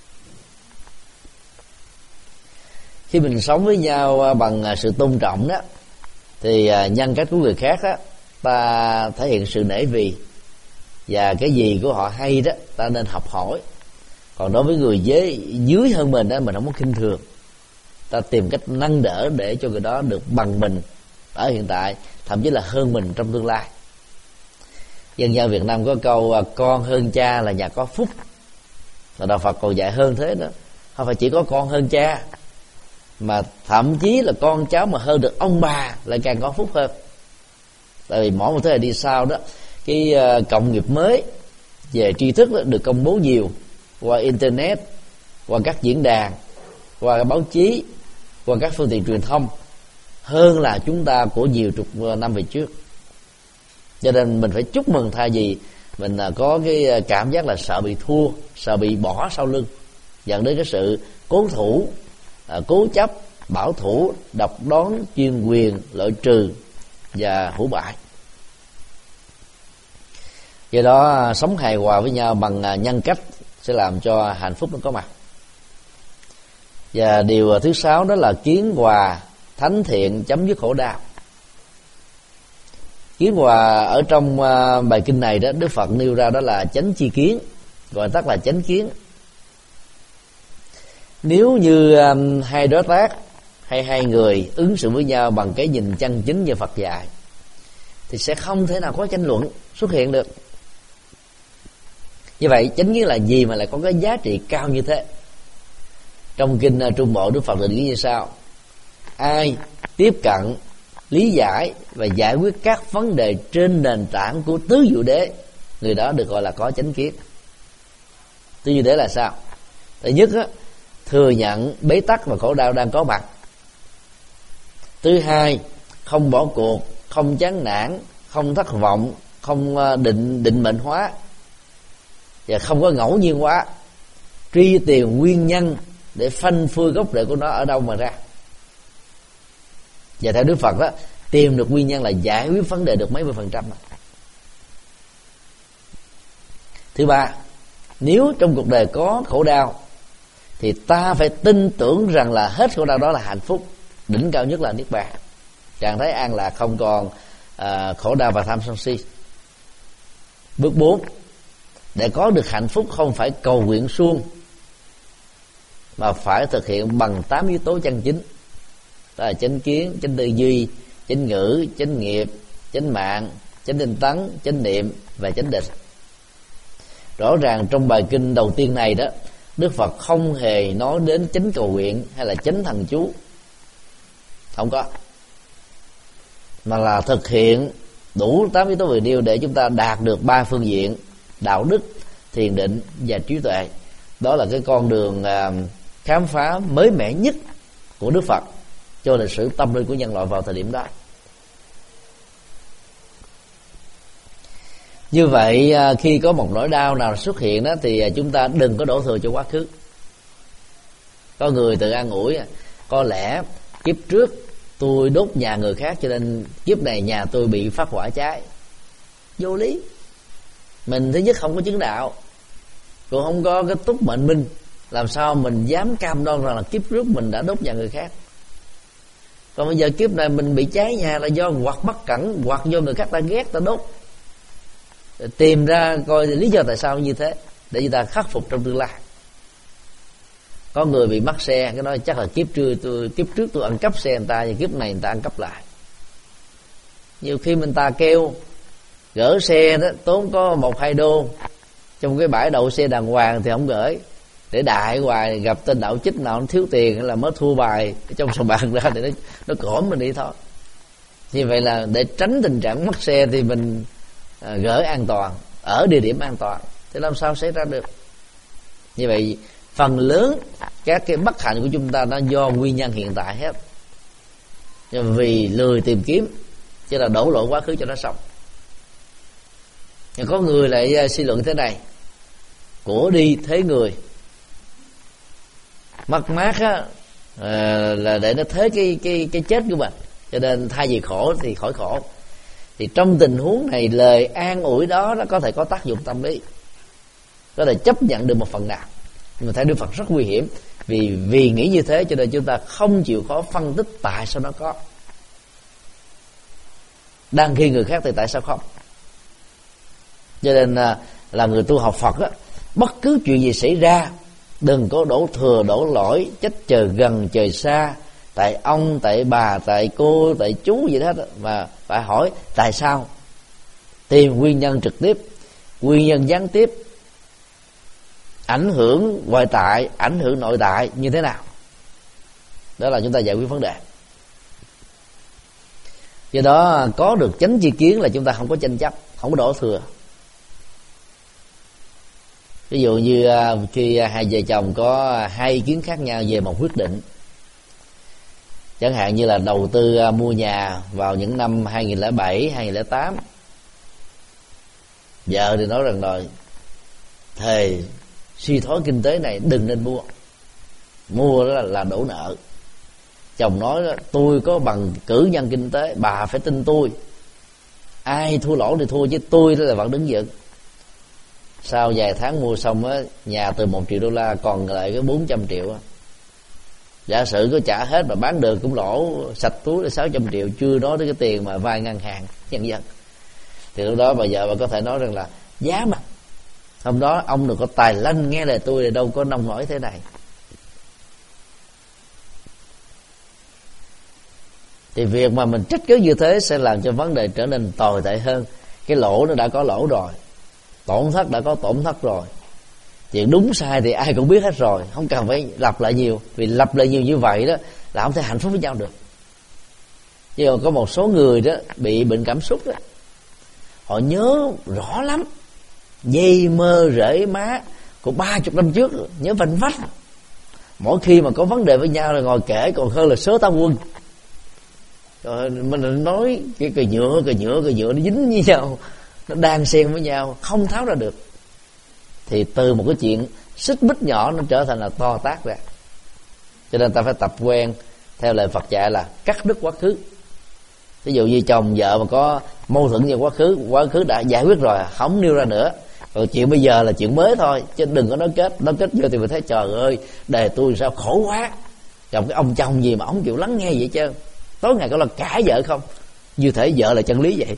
Khi mình sống với nhau bằng sự tôn trọng đó, thì nhân cách của người khác đó, ta thể hiện sự nể vì, và cái gì của họ hay đó ta nên học hỏi. Còn đối với người dưới hơn mình đó, mình không có khinh thường, ta tìm cách nâng đỡ để cho người đó được bằng mình ở hiện tại, thậm chí là hơn mình trong tương lai. Dân gian Việt Nam có câu con hơn cha là nhà có phúc, và Đạo Phật còn dạy hơn thế nữa. Không phải chỉ có con hơn cha, mà thậm chí là con cháu mà hơn được ông bà lại càng có phúc hơn. Tại vì mỗi một thế hệ đi sau đó, cái cộng nghiệp mới về tri thức đó được công bố nhiều qua internet, qua các diễn đàn, qua báo chí, qua các phương tiện truyền thông, hơn là chúng ta của nhiều chục năm về trước. Cho nên mình phải chúc mừng, thay vì mình có cái cảm giác là sợ bị thua, sợ bị bỏ sau lưng, dẫn đến cái sự cố thủ, cố chấp, bảo thủ, độc đoán, chuyên quyền, loại trừ và hủ bại. Do đó sống hài hòa với nhau bằng nhân cách sẽ làm cho hạnh phúc nó có mặt. Và điều thứ 6 đó là kiến hòa thánh thiện chấm dứt khổ đau. Kiến hòa ở trong bài kinh này đó, Đức Phật nêu ra đó là chánh chi kiến, gọi tắt là chánh kiến. Nếu như hai đối tác hay hai người ứng xử với nhau bằng cái nhìn chân chính như Phật dạy, thì sẽ không thể nào có tranh luận xuất hiện được. Như vậy chánh kiến là gì mà lại có cái giá trị cao như thế? Trong kinh Trung Bộ, Đức Phật định nghĩa như sau: ai tiếp cận, lý giải và giải quyết các vấn đề trên nền tảng của tứ diệu đế, người đó được gọi là có chánh kiến. Tứ diệu đế là sao? Thứ nhất á, thừa nhận bế tắc và khổ đau đang có mặt. Thứ hai, không bỏ cuộc, không chán nản, không thất vọng, không định mệnh hóa, và không có ngẫu nhiên hóa, truy tìm nguyên nhân để phanh phui gốc rễ của nó ở đâu mà ra. Và theo Đức Phật đó, tìm được nguyên nhân là giải quyết vấn đề được mấy mươi %. Thứ ba, nếu trong cuộc đời có khổ đau thì ta phải tin tưởng rằng là hết khổ đau đó là hạnh phúc, đỉnh cao nhất là niết bàn, trạng thái an lạc, không còn khổ đau và tham sân si. Bước 4, để có được hạnh phúc không phải cầu nguyện suông, mà phải thực hiện bằng 8 yếu tố chân chính. Đó là chánh kiến, chánh tư duy, chánh ngữ, chánh nghiệp, chánh mạng, chánh tinh tấn, chánh niệm và chánh định. Rõ ràng trong bài kinh đầu tiên này đó, Đức Phật không hề nói đến chánh cầu nguyện hay là chánh thần chú, không có, mà là thực hiện đủ 8 yếu tố vừa nêu để chúng ta đạt được 3 phương diện: đạo đức, thiền định và trí tuệ. Đó là cái con đường khám phá mới mẻ nhất của Đức Phật cho lịch sử tâm linh của nhân loại vào thời điểm đó. Như vậy khi có một nỗi đau nào xuất hiện đó, thì chúng ta đừng có đổ thừa cho quá khứ. Có người tự an ủi: có lẽ kiếp trước tôi đốt nhà người khác cho nên kiếp này nhà tôi bị phát hỏa cháy. Vô lý. Mình thứ nhất không có chứng đạo, cũng không có cái túc mệnh minh, làm sao mình dám cam đoan rằng là kiếp trước mình đã đốt nhà người khác. Còn bây giờ kiếp này mình bị cháy nhà là do hoặc bất cẩn, hoặc do người khác ta ghét ta đốt. Tìm ra coi lý do tại sao như thế để chúng ta khắc phục trong tương lai. Có người bị mất xe, cái nói chắc là kiếp trước tôi ăn cắp xe người ta, và kiếp này người ta ăn cắp lại. Nhiều khi mình ta kêu gỡ xe đó tốn có 1-2 đô, trong cái bãi đậu xe đàng hoàng thì không gửi, để đại hoài gặp tên đạo chích nào nó thiếu tiền là mới thua bài trong sòng bạc ra để nó cõm mình đi thôi. Như vậy là để tránh tình trạng mất xe thì mình gửi an toàn ở địa điểm an toàn, thì làm sao xảy ra được. Như vậy phần lớn các cái bất hạnh của chúng ta nó do nguyên nhân hiện tại hết, vì lười tìm kiếm chứ là đổ lỗi quá khứ cho nó xong. Nhưng có người lại suy luận thế này: của đi thế người, mất mát á, là để nó thế cái chết của mình, cho nên thay vì khổ thì khỏi khổ. thì trong tình huống này lời an ủi đó nó có thể có tác dụng tâm lý, có thể chấp nhận được một phần nào. Nhưng mà theo Đức Phật rất nguy hiểm, vì nghĩ như thế cho nên chúng ta không chịu khó phân tích tại sao nó có, đang khi người khác thì tại sao không. Cho nên là người tu học Phật á, bất cứ chuyện gì xảy ra đừng có đổ thừa đổ lỗi, trách trời gần trời xa, tại ông, tại bà, tại cô, tại chú gì đó hết, mà phải hỏi tại sao, tìm nguyên nhân trực tiếp, nguyên nhân gián tiếp, ảnh hưởng ngoại tại, ảnh hưởng nội tại như thế nào. Đó là chúng ta giải quyết vấn đề. Do đó có được chánh tri kiến là chúng ta không có tranh chấp, không có đổ thừa. Ví dụ như khi hai vợ chồng có hai ý kiến khác nhau về một quyết định, chẳng hạn như là đầu tư mua nhà vào những năm 2007, 2008, vợ thì nói rằng rồi thề suy thoái kinh tế này đừng nên mua đó là đổ nợ. Chồng nói đó, tôi có bằng cử nhân kinh tế, bà phải tin tôi, ai thua lỗ thì thua chứ tôi đó là vẫn đứng vững. Sau vài tháng mua xong á, nhà từ 1 triệu đô la còn lại cái 400 triệu á. Giả sử có trả hết mà bán được cũng lỗ sạch túi là 600 triệu, chưa nói đến cái tiền mà vay ngân hàng nhân dân. Thì lúc đó bà vợ bà có thể nói rằng là giá mà hôm đó ông đừng có tài lanh nghe lời tôi, là đâu có nông nổi thế này. Thì việc mà mình trách cứ như thế sẽ làm cho vấn đề trở nên tồi tệ hơn. Cái lỗ nó đã có lỗ rồi, tổn thất đã có tổn thất rồi, chuyện đúng sai thì ai cũng biết hết rồi, không cần phải lặp lại nhiều. Vì lặp lại nhiều như vậy đó là không thể hạnh phúc với nhau được. Chứ còn có một số người đó bị bệnh cảm xúc đó, họ nhớ rõ lắm dây mơ rễ má của 30 năm trước, nhớ vành vách. Mỗi khi mà có vấn đề với nhau là ngồi kể còn hơn là sớ tam quân. Rồi mình nói cái cờ nhựa nó dính với nhau, nó đan xen với nhau không tháo ra được, thì từ một cái chuyện xích mích nhỏ nó trở thành là to tát ra. Cho nên ta phải tập quen theo lời Phật dạy là cắt đứt quá khứ. Ví dụ như chồng vợ mà có mâu thuẫn về quá khứ đã giải quyết rồi, không nêu ra nữa. Còn chuyện bây giờ là chuyện mới thôi, chứ đừng có nói kết vô thì mình thấy trời ơi đời tôi sao khổ quá, gặp cái ông chồng gì mà ông chịu lắng nghe vậy chứ, tối ngày có là cãi vợ không, như thể vợ là chân lý vậy.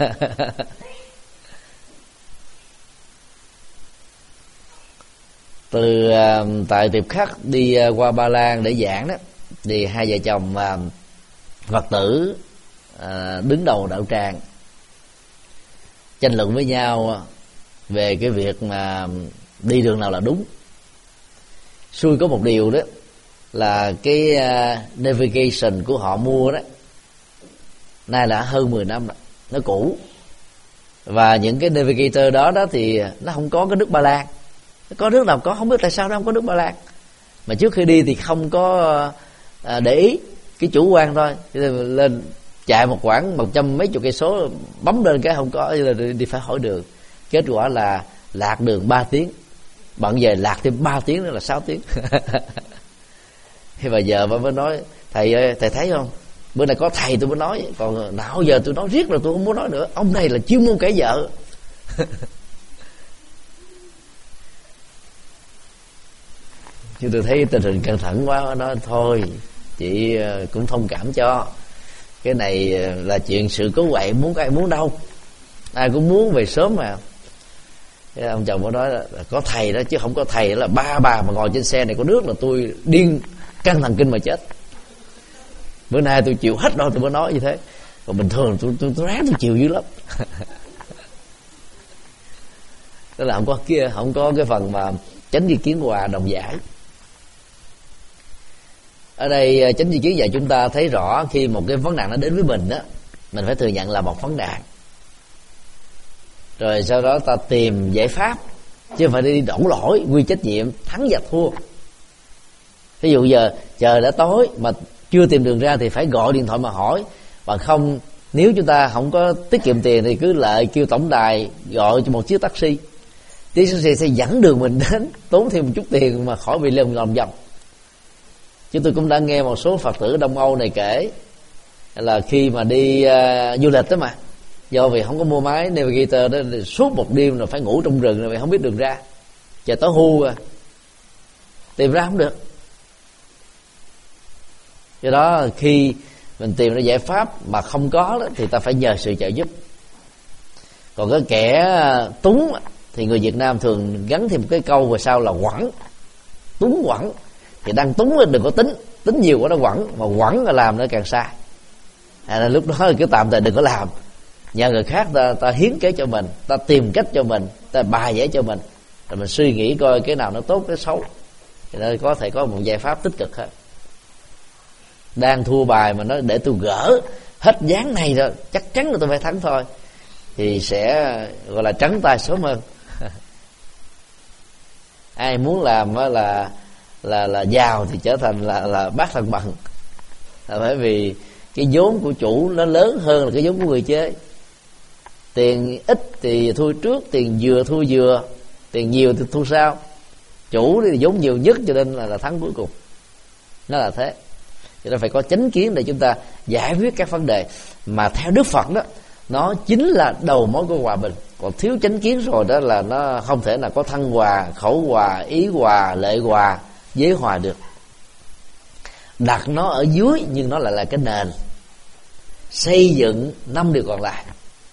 Từ tại Tiệp Khắc đi qua Ba Lan để giảng đó, thì hai vợ chồng Phật tử đứng đầu đạo tràng tranh luận với nhau về cái việc mà đi đường nào là đúng. Xui có một điều đó là cái navigation của họ mua đó nay là hơn 10 năm rồi, nó cũ. Và những cái navigator đó thì nó không có cái nước Ba Lan. Có nước nào có, không biết tại sao nó không có nước Ba Lan. Mà trước khi đi thì không có để ý, cái chủ quan thôi, lên chạy một khoảng 100 mấy chục cây số, bấm lên cái không có, đi phải hỏi đường. Kết quả là lạc đường 3 tiếng, bận về lạc thêm 3 tiếng nữa là 6 tiếng. Thì bây giờ mới nói thầy ơi, thầy thấy không, bữa nay có thầy tôi mới nói, còn nào giờ tôi nói riết rồi tôi không muốn nói nữa, ông này là chuyên môn cãi vợ. Nhưng tôi thấy tình hình căng thẳng quá, nói thôi chị cũng thông cảm cho, cái này là chuyện sự cố quậy, muốn ai muốn đâu, ai cũng muốn về sớm mà. Thế ông chồng mới nói là có thầy đó, chứ không có thầy là ba bà mà ngồi trên xe này có nước là tôi điên căng thần kinh mà chết. Bữa nay tôi chịu hết rồi tôi mới nói như thế, còn bình thường tôi ráng tôi chịu dữ lắm. Tức là không có cái phần mà chánh tri kiến hòa đồng giải. Ở đây chánh tri kiến dạy chúng ta thấy rõ khi một cái vấn nạn nó đến với mình đó, mình phải thừa nhận là một vấn nạn, rồi sau đó ta tìm giải pháp, chứ không phải đi đổ lỗi quy trách nhiệm thắng và thua. Ví dụ giờ trời đã tối mà chưa tìm đường ra thì phải gọi điện thoại mà hỏi, bằng không nếu chúng ta không có tiết kiệm tiền thì cứ lại kêu tổng đài gọi cho một chiếc taxi sẽ dẫn đường mình đến, tốn thêm một chút tiền mà khỏi bị lòng vòng. Chứ tôi cũng đã nghe một số Phật tử Đông Âu này kể là khi mà đi du lịch đó mà Do vì không có mua máy navigator đó, suốt một đêm rồi phải ngủ trong rừng rồi không biết đường ra, trời tối hu à, tìm ra không được. Do đó khi mình tìm ra giải pháp mà không có đó, thì ta phải nhờ sự trợ giúp. Còn cái kẻ túng thì người Việt Nam thường gắn thêm một cái câu về sau là quẳng, túng quẳng. Thì đang túng lên đừng có tính nhiều quá nó quẳng, mà quẳng là làm nó càng sai. Là lúc đó là cứ tạm thời đừng có làm, nhờ người khác ta hiến kế cho mình, ta tìm cách cho mình, ta bài vẽ cho mình, rồi mình suy nghĩ coi cái nào nó tốt cái xấu, thì nó có thể có một giải pháp tích cực hơn. Đang thua bài mà nó để tôi gỡ hết ván này rồi, chắc chắn là tôi phải thắng thôi, thì sẽ gọi là trắng tay sớm hơn. Ai muốn làm là giàu thì trở thành là bác thằng bằng, là bởi vì cái vốn của chủ nó lớn hơn là cái vốn của người chơi. Tiền ít thì thua trước, tiền vừa thua vừa, tiền nhiều thì thua sau. Chủ thì vốn nhiều nhất cho nên là thắng cuối cùng. Nó là thế. Cho nên phải có chánh kiến để chúng ta giải quyết các vấn đề mà theo Đức Phật đó, nó chính là đầu mối của hòa bình. Còn thiếu chánh kiến rồi đó là nó không thể nào có thân hòa, khẩu hòa, ý hòa, lệ hòa, giới hòa được. Đặt nó ở dưới nhưng nó lại là cái nền xây dựng 5 điều còn lại,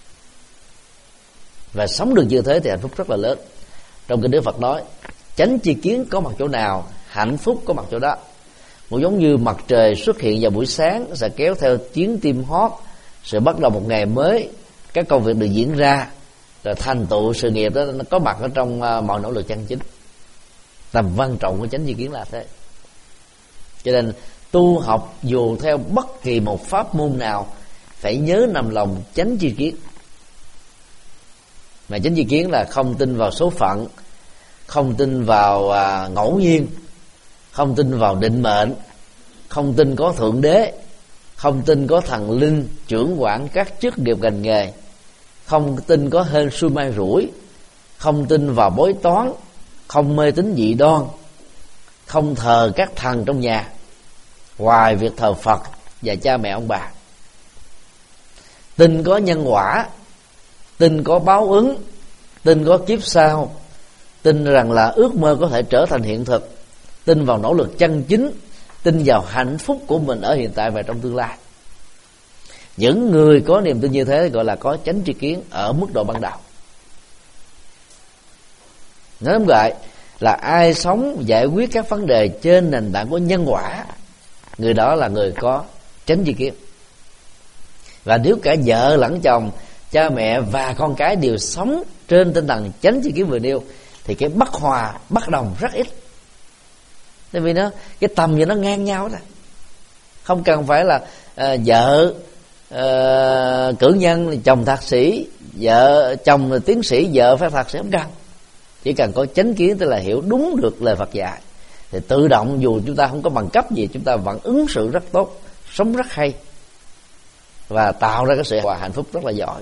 và sống được như thế thì hạnh phúc rất là lớn. Trong kinh Đức Phật nói chánh tri kiến có mặt chỗ nào, hạnh phúc có mặt chỗ đó. Một giống như mặt trời xuất hiện vào buổi sáng sẽ kéo theo tiếng tim hót, sự bắt đầu một ngày mới, các công việc được diễn ra, rồi thành tựu sự nghiệp đó nó có mặt ở trong mọi nỗ lực chân chính. Tầm quan trọng của chánh tri kiến là thế. Cho nên tu học dù theo bất kỳ một pháp môn nào phải nhớ nằm lòng chánh tri kiến. Mà chánh tri kiến là không tin vào số phận, không tin vào ngẫu nhiên, không tin vào định mệnh, không tin có thượng đế, không tin có thần linh trưởng quản các chức nghiệp ngành nghề, không tin có hên xui may rủi, không tin vào bói toán, không mê tín dị đoan, không thờ các thần trong nhà ngoài việc thờ Phật và cha mẹ ông bà. Tin có nhân quả, tin có báo ứng, tin có kiếp sau, tin rằng là ước mơ có thể trở thành hiện thực, tin vào nỗ lực chân chính, tin vào hạnh phúc của mình ở hiện tại và trong tương lai. Những người có niềm tin như thế gọi là có chánh tri kiến ở mức độ ban đầu. Nói tóm lại là ai sống giải quyết các vấn đề trên nền tảng của nhân quả, người đó là người có chánh tri kiến. Và nếu cả vợ lẫn chồng, cha mẹ và con cái đều sống trên tinh thần chánh tri kiến vừa nêu, thì cái bất hòa, bất đồng rất ít. Tại vì cái tầm vậy nó ngang nhau đó. Không cần phải là vợ cử nhân, chồng thạc sĩ, vợ chồng là tiến sĩ, vợ phải thạc sĩ, không cần. Chỉ cần có chánh kiến, tức là hiểu đúng được lời Phật dạy, thì tự động dù chúng ta không có bằng cấp gì, chúng ta vẫn ứng xử rất tốt, sống rất hay và tạo ra cái sự hòa hạnh phúc rất là giỏi.